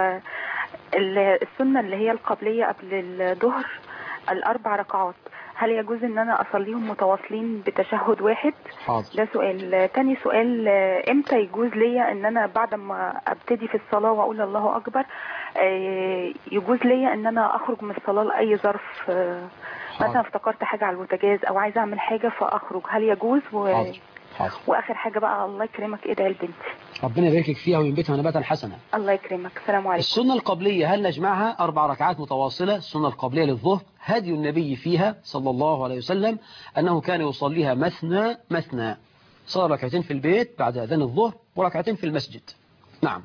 السنة اللي هي القبلية قبل الظهر الأربع ركعات، هل يجوز ان انا اصليهم متواصلين بتشهد واحد؟ حاضر. ده سؤال. تاني سؤال، امتى يجوز ليا ان انا بعد ما ابتدي في الصلاة واقول الله اكبر يجوز ليا ان انا اخرج من الصلاة لاي ظرف؟ مثلا افتكرت حاجة على البوتاجاز او عايزة اعمل حاجة فاخرج، هل يجوز؟ حاضر. واخر حاجة بقى، الله يكرمك، ادعي لبنتي ربنا يبارك لك فيها وينبتها نباتا حسنا. الله يكرمك. السلام عليكم. السنة القبلية هل نجمعها 4 ركعات متواصلة؟ السنة القبلية للظهر هدي النبي فيها صلى الله عليه وسلم أنه كان يصليها مثنى، صلى ركعتين في البيت بعد أذان الظهر وركعتين في المسجد. نعم.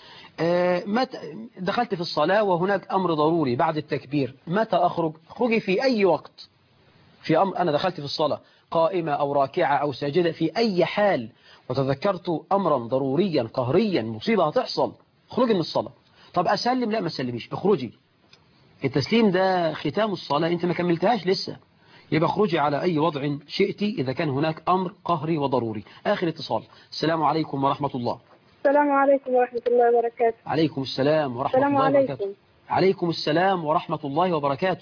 دخلت في الصلاة وهناك أمر ضروري بعد التكبير، متى أخرج؟ اخرجي في أي وقت. أنا دخلت في الصلاة قائمة أو راكعة أو ساجدة في أي حال، وتذكرت أمرا ضروريا قهريا مصيبة هتحصل، اخرجي من الصلاة. طب أسلم؟ لا ما تسلميش، اخرجي. التسليم ده ختام الصلاة، أنت ما كملتهاش لسه، يبقى اخرجي على أي وضع شئتي إذا كان هناك أمر قهري وضروري. آخر اتصال. السلام عليكم ورحمة الله. السلام عليكم ورحمة الله وبركاته. عليكم السلام ورحمة الله وبركاته. عليكم السلام ورحمة الله وبركاته.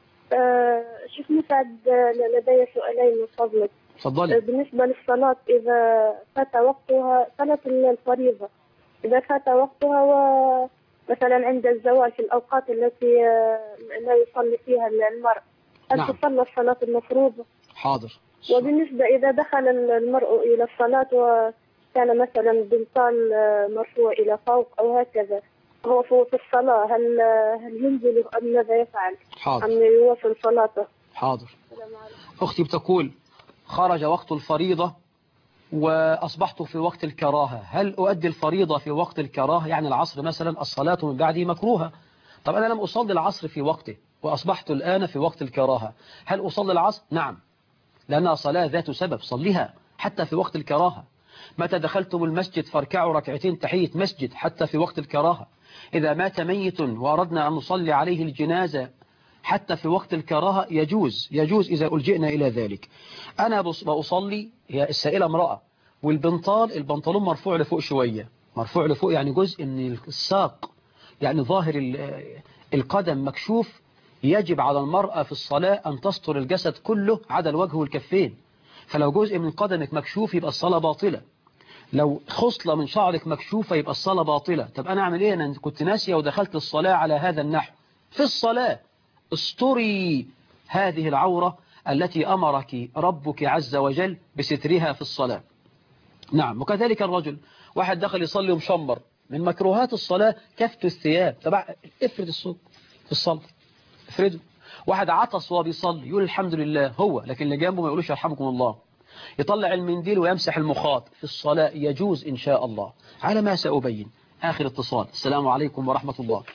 شيخ مسعد، لدي سؤالين من فضلك. تفضلي. بالنسبة للصلاة، إذا فات وقتها، صلاة الفريضة إذا فات وقتها ومثلا عند الزوال في الأوقات التي لا يصلي فيها المرء، هل نعم. تصلى الصلاة المفروضة؟ حاضر. وبالنسبة إذا دخل المرء إلى الصلاة وكان مثلا بنطال مرفوع إلى فوق أو هكذا، هو في الصلاة، هل ينزل أم ماذا يفعل؟ حاضر. أم يواصل صلاته؟ حاضر. أختي بتقول خرج وقت الفريضة وأصبحت في وقت الكراهة، هل أؤدي الفريضة في وقت الكراهة؟ يعني العصر مثلا الصلاة من بعده مكروهة. طب أنا لم أصلي العصر في وقته وأصبحت الآن في وقت الكراهة، هل أصلي العصر؟ نعم، لأنها صلاة ذات سبب، صليها حتى في وقت الكراهة. متى دخلتم المسجد فاركعوا ركعتين تحية مسجد حتى في وقت الكراهة. إذا مات ميت وأردنا أن نصلي عليه الجنازة حتى في وقت الكراهة يجوز إذا ألجئنا إلى ذلك. أنا بأصلي، هي السائلة امرأة، البنطلون مرفوع لفوق شوية، مرفوع لفوق يعني جزء من الساق، يعني ظاهر القدم مكشوف. يجب على المرأة في الصلاة أن تستر الجسد كله عدا الوجه والكفين، فلو جزء من قدمك مكشوف يبقى الصلاة باطلة، لو خصلة من شعرك مكشوفة يبقى الصلاة باطلة. طب أنا أعمل إيه؟ أنا كنت ناسية ودخلت الصلاة على هذا النحو. في الصلاة استري هذه العورة التي أمرك ربك عز وجل بسترها في الصلاة. نعم. وكذلك الرجل، واحد دخل يصلي ومشمر، من مكروهات الصلاة كفت الثياب. طبعا افرد الصوت في الصلاة، افرده. واحد عطس وهو بيصلي يقول الحمد لله هو، لكن اللي جنبه ما يقولوش يرحمكم الله. يطلع المنديل ويمسح المخاط في الصلاة، يجوز إن شاء الله على ما سأبين. آخر اتصال. السلام عليكم ورحمة الله.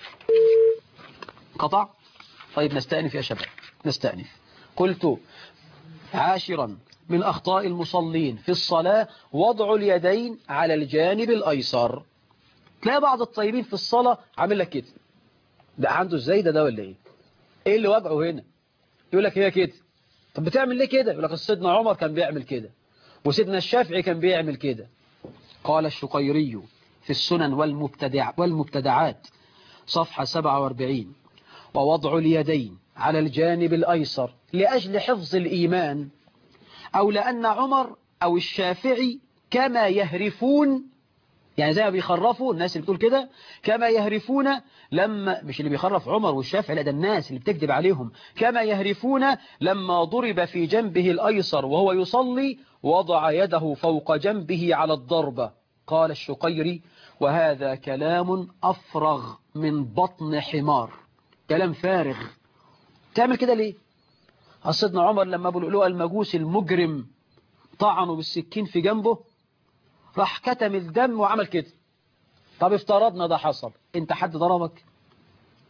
قطع. طيب نستأنف يا شباب، نستأنف. قلت عاشرا من أخطاء المصلين في الصلاة وضع اليدين على الجانب الأيسر. تلاقي بعض الطيبين في الصلاة عامل لك كده، ده عنده ازاي ده ولا ايه؟ ايه اللي وجعه هنا؟ يقول لك هي كده. طب بتعمل ليه كده؟ يقول لك سيدنا عمر كان بيعمل كده وسيدنا الشافعي كان بيعمل كده. قال الشقيري في السنن والمبتدعات صفحة 47: ووضع اليدين على الجانب الأيسر لأجل حفظ الإيمان، أو لأن عمر أو الشافعي كما يهرفون، يعني زي ما بيخرفوا الناس اللي بتقول كده، كما يهرفون لما، مش اللي بيخرف عمر والشافعي، لا ده الناس اللي بتكذب عليهم، كما يهرفون لما ضرب في جنبه الأيسر وهو يصلي وضع يده فوق جنبه على الضربة. قال الشقيري: وهذا كلام أفرغ من بطن حمار، كلام فارغ. تعمل كده ليه؟ سيدنا عمر لما أبو لؤلؤة المجوس المجرم طعنوا بالسكين في جنبه، راح كتم الدم وعمل كده. طب افترضنا ده حصل، انت حد ضربك؟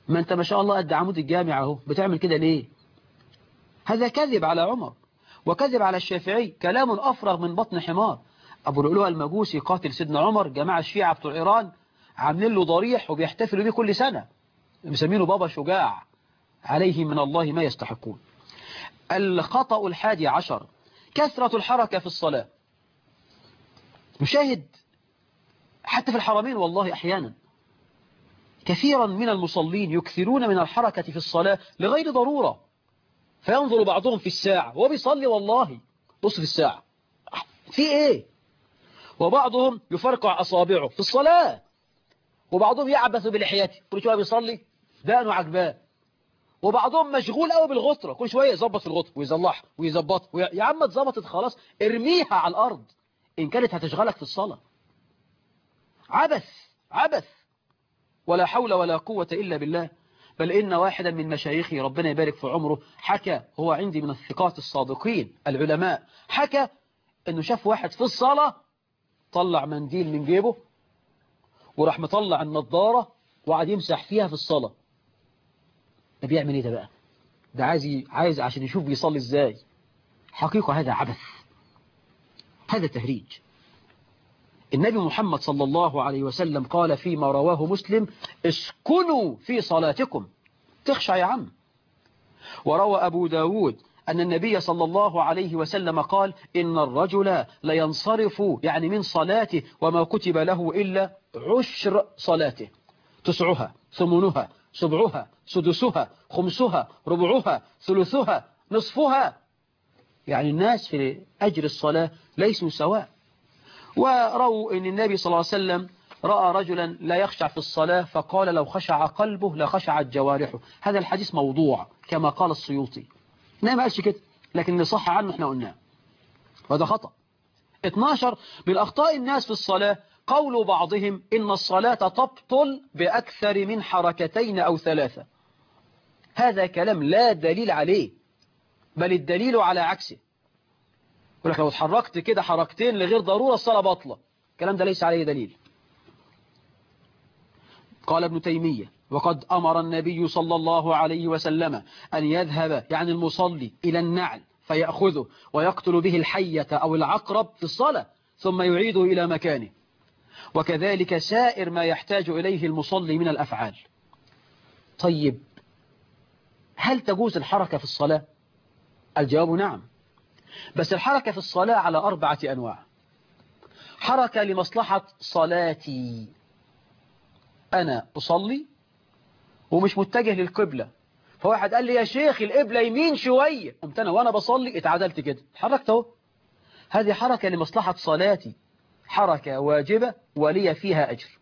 ما أنت ما شاء الله قد عمود الجامع اهو، بتعمل كده ليه؟ هذا كذب على عمر وكذب على الشافعي، كلام أفرغ من بطن حمار. أبو لؤلؤة المجوسي قاتل سيدنا عمر، جماعة الشيعة بتوع إيران عاملين له ضريح وبيحتفلوا بيه كل سنة، مسمينه بابا شجاع، عليه من الله ما يستحقون. الخطأ 11 كثرة الحركة في الصلاة. مشاهد حتى في الحرمين والله أحيانا كثيرا من المصلين يكثرون من الحركة في الصلاة لغير ضرورة، فينظر بعضهم في الساعة وهو بيصلي والله بص في الساعة في ايه، وبعضهم يفرقع أصابعه في الصلاة، وبعضهم يعبث بلحيته كل شوية بيصلي دقنه عجباه، وبعضهم مشغول قوي بالغطرة كل شوية يظبط في الغطرة ويزلحها ويظبط يا عم اتظبطت خلاص ارميها على الأرض إن كانت هتشغلك في الصلاة. عبث ولا حول ولا قوة إلا بالله. بل إن واحدا من مشايخي ربنا يبارك في عمره حكى، هو عندي من الثقات الصادقين العلماء، حكى إنه شاف واحد في الصلاة طلع منديل من جيبه وراح مطلع النضارة وقعد يمسح فيها في الصلاة. ده بيعمل ايه ده بقى؟ ده عايز عشان يشوف بيصلي ازاي. حقيقة هذا عبث، هذا تهريج. النبي محمد صلى الله عليه وسلم قال فيما رواه مسلم: اسكنوا في صلاتكم، تخشع يا عم. وروى أبو داود أن النبي صلى الله عليه وسلم قال: إن الرجل لينصرف يعني من صلاته وما كتب له إلا 10 صلاته، 9 8 7 سدسها 5 ربعها 1/3 نصفها. يعني الناس في أجر الصلاة ليسوا سواء. وروا أن النبي صلى الله عليه وسلم رأى رجلا لا يخشع في الصلاة فقال: لو خشع قلبه لخشعت جوارحه. هذا الحديث موضوع كما قال السيوطي، ما قالش كده، لكن اللي صح عنه احنا قلناه، وهذا خطأ. 12 من أخطاء الناس في الصلاة قول بعضهم إن الصلاة تبطل بأكثر من 2 أو 3. هذا كلام لا دليل عليه، بل الدليل على عكسه. يقول لك لو اتحركت كده 2 حركتين لغير ضرورة الصلاة باطلة، الكلام ده ليس عليه دليل. قال ابن تيمية: وقد أمر النبي صلى الله عليه وسلم أن يذهب يعني المصلي إلى النعل فيأخذه ويقتل به الحية أو العقرب في الصلاة ثم يعيده إلى مكانه، وكذلك سائر ما يحتاج إليه المصلي من الأفعال. طيب هل تجوز الحركة في الصلاة؟ الجواب نعم، بس الحركة في الصلاة على 4 أنواع. حركة لمصلحة صلاتي، أنا أصلي ومش متجه للقبلة، فواحد قال لي يا شيخ القبلة يمين شوية، قمت أنا وأنا بصلي اتعدلت كده اتحركت اهو، هذه حركة لمصلحة صلاتي، حركة واجبة ولي فيها أجر.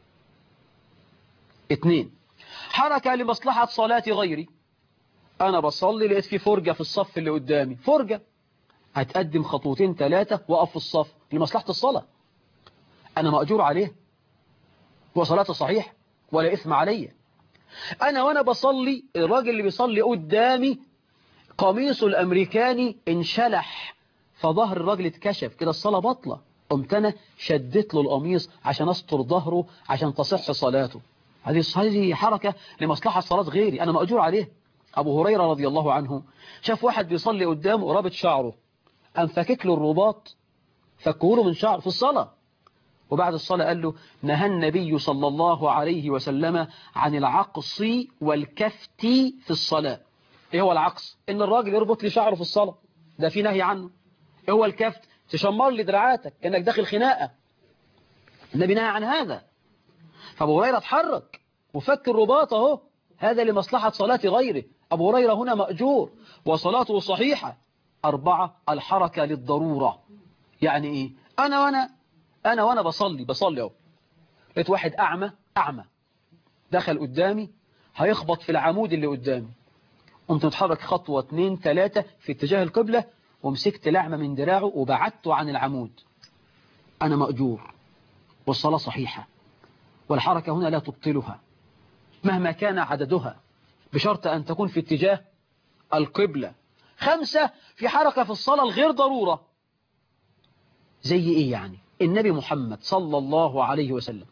2 حركة لمصلحة صلاة غيري، أنا بصلي لقيت في فرجة في الصف اللي قدامي، فرجة هتقدم 2 3 وقف في الصف لمصلحة الصلاة، أنا مأجور عليه وصلاته صحيح ولا إثم علي. أنا وأنا بصلي الراجل اللي بيصلي قدامي قميصه الأمريكاني انشلح فظهر الراجل اتكشف كده، الصلاة بطلة، قمت أنا شدت له القميص عشان أستر ظهره عشان تصح صلاته. هذه حركة لمصلحة صلاة غيري، أنا مأجور عليه. أبو هريرة رضي الله عنه شاف واحد بيصلي قدامه ورابط شعره، قام فكك له الرباط فكوله من شعره في الصلاة، وبعد الصلاة قال له: نهى النبي صلى الله عليه وسلم عن العقص والكفت في الصلاة. ايه هو العقص؟ ان الراجل يربط لي شعره في الصلاة، ده في نهي عنه. ايه هو الكفت؟ تشمر لي دراعاتك كأنك داخل خناقة، النبي نهى عن هذا. فابو هريرة اتحرك وفك الرباط اهو، هذا لمصلحة صلاة غيره، أبو هريرة هنا مأجور وصلاته صحيحة. 4 الحركة للضرورة، يعني إيه؟ أنا وأنا بصلي أهو، لقيت واحد أعمى دخل قدامي هيخبط في العمود اللي قدامي، قمت متحرك 1 2 3 في اتجاه القبلة ومسكت الأعمى من دراعه وبعدته عن العمود، أنا مأجور والصلاة صحيحة، والحركة هنا لا تبطلها مهما كان عددها بشرط أن تكون في اتجاه القبلة. 5 في حركة في الصلاة الغير ضرورة، زي إيه يعني؟ النبي محمد صلى الله عليه وسلم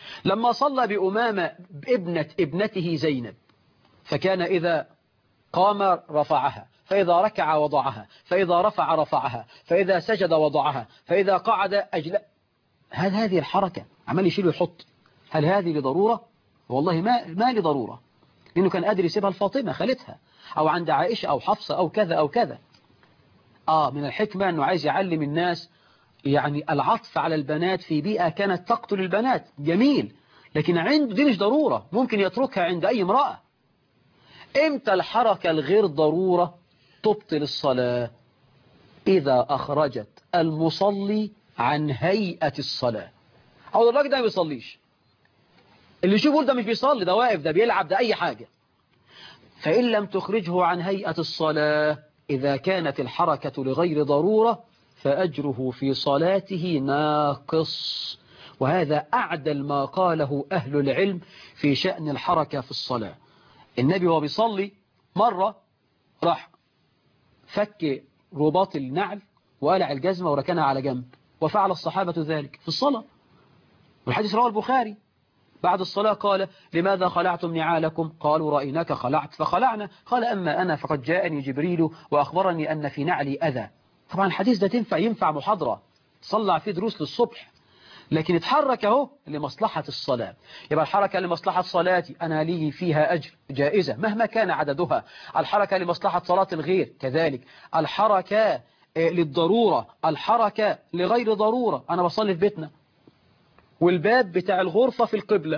لما صلى بأمامة ابنته زينب، فكان إذا قام رفعها، فإذا ركع وضعها، فإذا رفع رفعها، فإذا سجد وضعها، فإذا قعد أجل. هل هذه الحركة عمال يشيل ويحط، هل هذه لضرورة؟ والله ما لضرورة، لأنه كان قادر يسيبها لفاطمة خالتها، أو عند عائشة أو حفصة أو كذا أو كذا. من الحكمة أنه عايز يعلم الناس يعني العطف على البنات في بيئة كانت تقتل البنات، جميل، لكن عنده دي مش ضرورة، ممكن يتركها عند أي امرأة. إمتى الحركة الغير ضرورة تبطل الصلاة؟ إذا أخرجت المصلي عن هيئة الصلاة. أو الراجل ده ما بيصليش، اللي يشوفه ده مش بيصلي، ده واقف، ده بيلعب، ده أي حاجة. فإن لم تخرجه عن هيئة الصلاة، إذا كانت الحركة لغير ضرورة، فأجره في صلاته ناقص. وهذا أعدل ما قاله أهل العلم في شأن الحركة في الصلاة. النبي وهو بيصلي مرة راح فك رباط النعل وقلع الجزمة وركنها على جنب، وفعل الصحابة ذلك في الصلاة، والحديث رواه البخاري. بعد الصلاة قال: لماذا خلعتم نعالكم؟ قالوا: رأيناك خلعت فخلعنا. قال: أما أنا فقد جاءني جبريل وأخبرني أن في نعلي أذى. طبعا الحديث ده ينفع محاضرة تصلع فيه دروس للصبح، لكن اتحرك اهو لمصلحة الصلاة. يبقى الحركة لمصلحة صلاتي أنا لي فيها أجر، جائزة مهما كان عددها. الحركة لمصلحة صلاة الغير كذلك. الحركة للضرورة، الحركة لغير ضرورة. أنا بصلي في بيتنا والباب بتاع الغرفة في القبلة،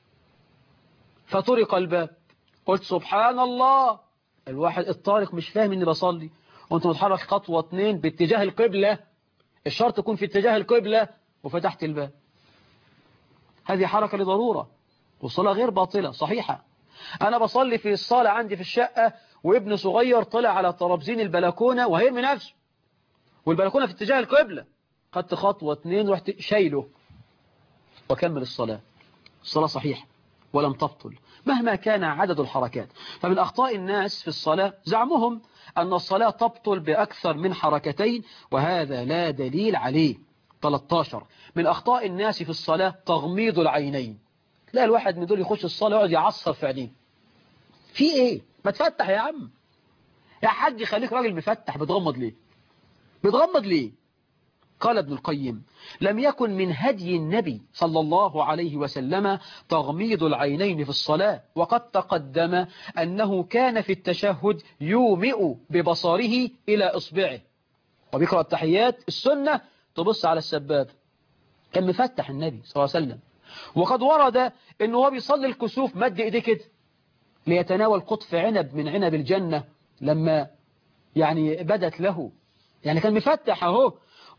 فطرق الباب، قلت سبحان الله، الواحد الطارق مش فاهم اني بصلي، وانت متحرك خطوة 2 باتجاه القبلة، الشرط يكون في اتجاه القبلة، وفتحت الباب. هذه حركة لضرورة، والصلاة غير باطلة صحيحة. أنا بصلي في الصالة عندي في الشقة، وابن صغير طلع على طرابزين البلكونة وهيرمي نفسه، والبلكونة في اتجاه القبلة، خدت خطوة 2 رحت شايله وكمل الصلاة. الصلاة صحيحة ولم تبطل مهما كان عدد الحركات. فمن أخطاء الناس في الصلاة زعمهم أن الصلاة تبطل بأكثر من حركتين، وهذا لا دليل عليه. 13 من أخطاء الناس في الصلاة تغميض العينين. لا، الواحد من دول يخش الصلاة يقعد يعصر في عينيه. في إيه؟ ما تفتح يا عم، يا حاج خليك راجل مفتح، بتغمض ليه؟ بتغمض ليه؟ قال ابن القيم: لم يكن من هدي النبي صلى الله عليه وسلم تغميض العينين في الصلاة، وقد تقدم أنه كان في التشهد يومئ ببصره إلى إصبعه، وبيقرأ التحيات السنة تبص على السباب. كان مفتح النبي صلى الله عليه وسلم. وقد ورد أنه هو بيصلي الكسوف مد إيديه كده ليتناول قطف عنب من عنب الجنة لما يعني بدت له، يعني كان مفتح اهو.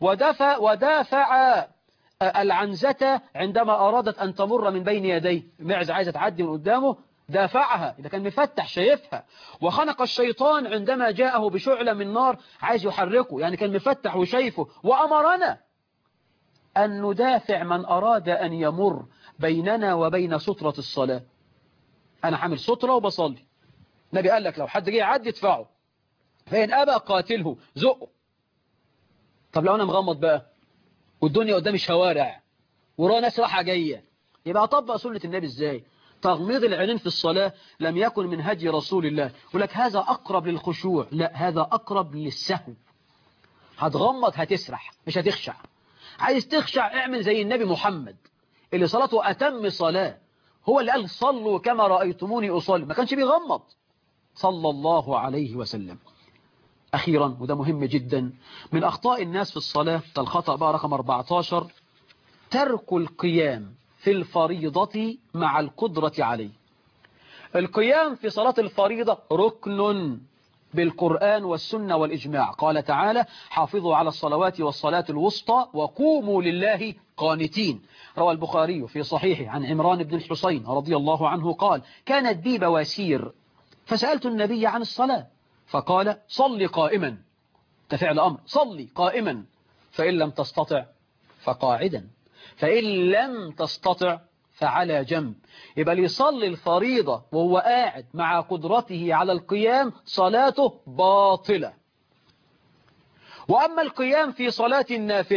ودافع العنزة عندما أرادت أن تمر من بين يديه، معزة عايزة تعدي من قدامه، دافعها، إذا كان مفتح شايفها. وخنق الشيطان عندما جاءه بشعلة من نار عايز يحركه، يعني كان مفتح وشايفه. وأمرنا أن ندافع من أراد أن يمر بيننا وبين سترة الصلاة. أنا حامل سترة وبصلي، النبي قال لك لو حد جه يعدي ادفعه، فإن أبى قاتله زقه. طب لو أنا مغمض بقى والدنيا قدامي شوارع وراه ناس راحة جاية، يبقى أطبق سنة النبي إزاي؟ تغميض العينين في الصلاة لم يكن من هدي رسول الله. يقول لك هذا أقرب للخشوع، لا، هذا أقرب للسهو. هتغمض هتسرح مش هتخشع. عايز تخشع اعمل زي النبي محمد اللي صلاته أتم صلاة، هو اللي قال صلوا كما رأيتموني أصلي، ما كانش بيغمض صلى الله عليه وسلم. أخيرا، وده مهم جدا، من أخطاء الناس في الصلاة الخطأ بقى رقم 14: ترك القيام في الفريضة مع القدرة عليه. القيام في صلاة الفريضة ركن بالقرآن والسنة والإجماع. قال تعالى: حافظوا على الصلوات والصلاة الوسطى وقوموا لله قانتين. روى البخاري في صحيحه عن عمران بن الحسين رضي الله عنه قال: كانت بي بواسير فسألت النبي عن الصلاة فقال: صل قائما، تفعل أمر، صلي قائما، فإن لم تستطع فقاعدا، فإن لم تستطع فعلى جنب. يبقى اللي يصلي الفريضة وهو قاعد مع قدرته على القيام صلاته باطلة. وأما القيام في صلاة النافلة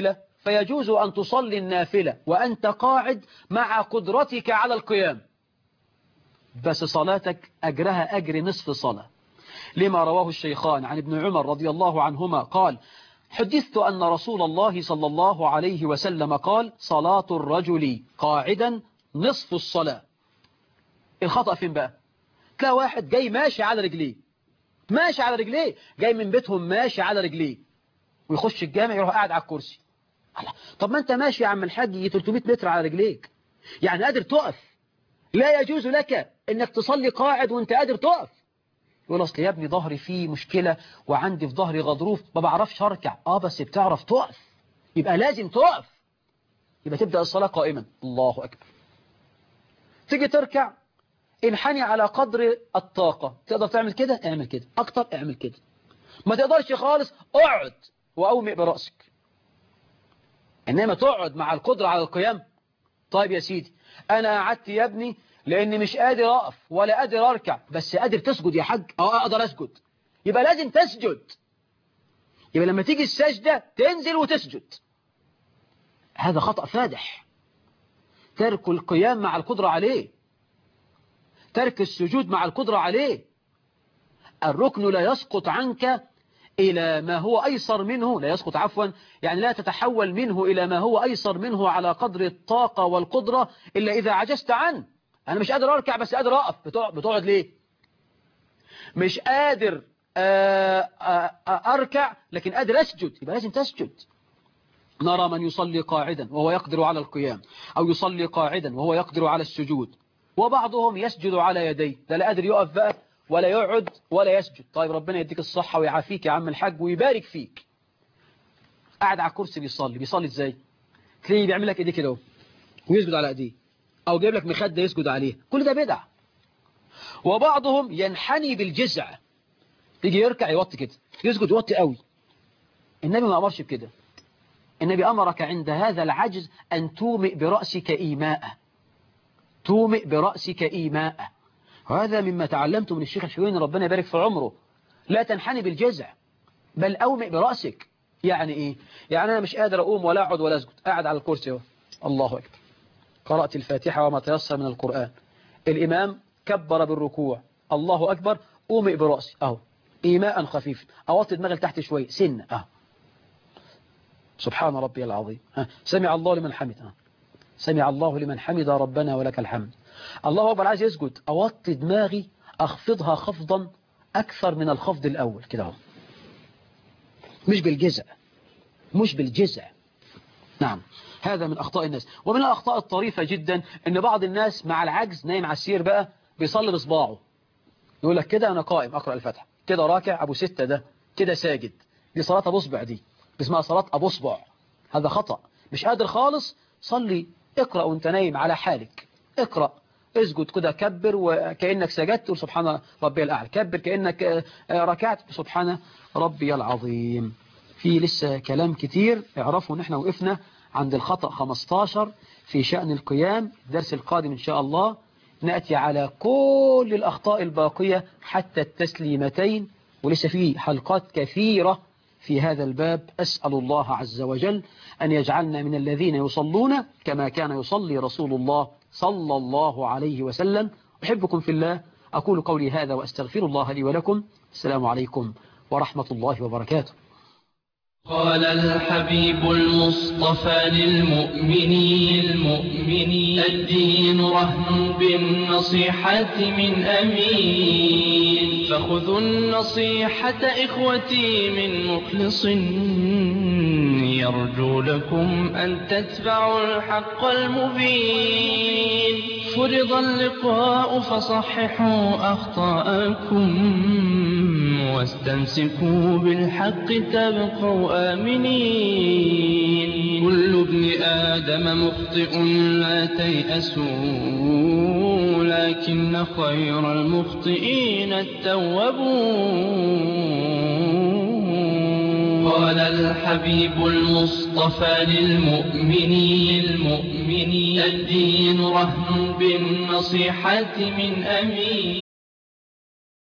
فيجوز أن تصلي النافلة وأنت قاعد مع قدرتك على القيام، بس صلاتك أجرها أجر نصف صلاة، لما رواه الشيخان عن ابن عمر رضي الله عنهما قال: حدثت أن رسول الله صلى الله عليه وسلم قال: صلاة الرجل قاعدا نصف الصلاة. الخطأ فين بقى؟ تلاقي واحد جاي ماشي على رجليه، جاي من بيتهم ماشي على رجليه، ويخش الجامع يروح قاعد على الكرسي. طب ما انت ماشي يا عم الحاج 300 متر على رجليك، يعني قادر تقف، لا يجوز لك انك تصلي قاعد وانت قادر تقف. يقول اصل يا ابني ظهري فيه مشكلة وعندي في ظهري غضروف ما بعرفش اركع. بس بتعرف تقف، يبقى لازم تقف، يبقى تبدأ الصلاة قائما. الله أكبر. تيجي تركع انحني على قدر الطاقة، تقدر تعمل كده اعمل كده، اكتر اعمل كده، ما تقدرش خالص اقعد واومئ برأسك. انما تقعد مع القدرة على القيام. طيب يا سيدي انا قعدت يا ابني لاني مش قادر اقف ولا قادر اركع، بس قادر تسجد يا حاج. اقدر اسجد، يبقى لازم تسجد، يبقى لما تيجي السجدة تنزل وتسجد. هذا خطأ فادح، ترك القيام مع القدرة عليه، ترك السجود مع القدرة عليه. الركن لا يسقط عنك إلى ما هو أيسر منه، لا يسقط عفوا، يعني لا تتحول منه إلى ما هو أيسر منه على قدر الطاقة والقدرة إلا إذا عجزت عنه. أنا مش قادر أركع بس قادر أقف، بتقعد ليه؟ مش قادر أركع لكن قادر أسجد، يبقى لازم تسجد. نرى من يصلي قاعدا وهو يقدر على القيام، أو يصلي قاعدا وهو يقدر على السجود، وبعضهم يسجد على يديه، ده لا قادر يقف بقى ولا يقعد ولا يسجد. طيب ربنا يديك الصحة ويعافيك يا عم الحاج ويبارك فيك. قاعد على الكرسي بيصلي ازاي؟ تلاقيه بيعمل لك ايديه كده ويسجد على ايديه، او جايب لك مخده يسجد عليه، كل ده بدع. وبعضهم ينحني بالجزع، يجي يركع يوطي كده، يسجد يوطي قوي. النبي ما امرش بكده، النبي امرك عند هذا العجز ان تومئ برأسك إيماء، تومئ برأسك إيماء. هذا مما تعلمته من الشيخ الحويني ربنا يبارك في عمره. لا تنحني بالجزع بل أومئ برأسك. يعني إيه؟ يعني أنا مش قادر أقوم ولا أقعد ولا أسجد، قاعد على الكرسي اهو، الله أكبر، قرأت الفاتحة وما تيسر من القرآن، الإمام كبر بالركوع، الله أكبر، أومئ برأسي أهو إيماء خفيف، أوطي دماغي لتحت شوية سنة أهو، سبحان ربي العظيم، سمع الله لمن حمد، سمع الله لمن حمد ربنا ولك الحمد، الله أكبر. عايز يسجد، أوطي دماغي أخفضها خفضا أكثر من الخفض الأول كده، مش بالجزع، مش بالجزع. نعم، هذا من أخطاء الناس. ومن الأخطاء الطريفة جدا أن بعض الناس مع العجز نايم على السير بقى بيصلي بصباعه، يقول لك كده أنا قائم أقرأ الفتحة، كده راكع أبو ستة، ده كده ساجد، دي صلاة أبو صبع، دي اسمها صلاة أبو صبع. هذا خطأ. مش قادر خالص، صلي، اقرأ وانت نايم على حالك، اقرأ، اسجد كده، كبر وكأنك سجدت سبحان ربي الأعلى، كبر كأنك ركعت سبحان ربي العظيم. في لسه كلام كتير. اعرفوا ان احنا وقفنا عند الخطأ 15 في شأن القيام. الدرس القادم ان شاء الله نأتي على كل الأخطاء الباقية حتى التسليمتين، ولسه في حلقات كثيرة في هذا الباب. أسأل الله عز وجل أن يجعلنا من الذين يصلون كما كان يصلي رسول الله صلى الله عليه وسلم. أحبكم في الله، أقول قولي هذا وأستغفر الله لي ولكم. السلام عليكم ورحمة الله وبركاته. قال الحبيب المصطفى للمؤمنين الدين رهن بالنصيحة من أمين، فخذوا النصيحة إخوتي من مخلص يرجو لكم أن تتبعوا الحق المبين. فرض اللقاء فصححوا أخطاءكم واستمسكوا بالحق تبقوا آمنين. كل ابن آدم مخطئ لا تيأسوا، لكن خير المخطئين التوابون. قال الحبيب المصطفى للمؤمنين الدين رهن بالنصيحة من أمين.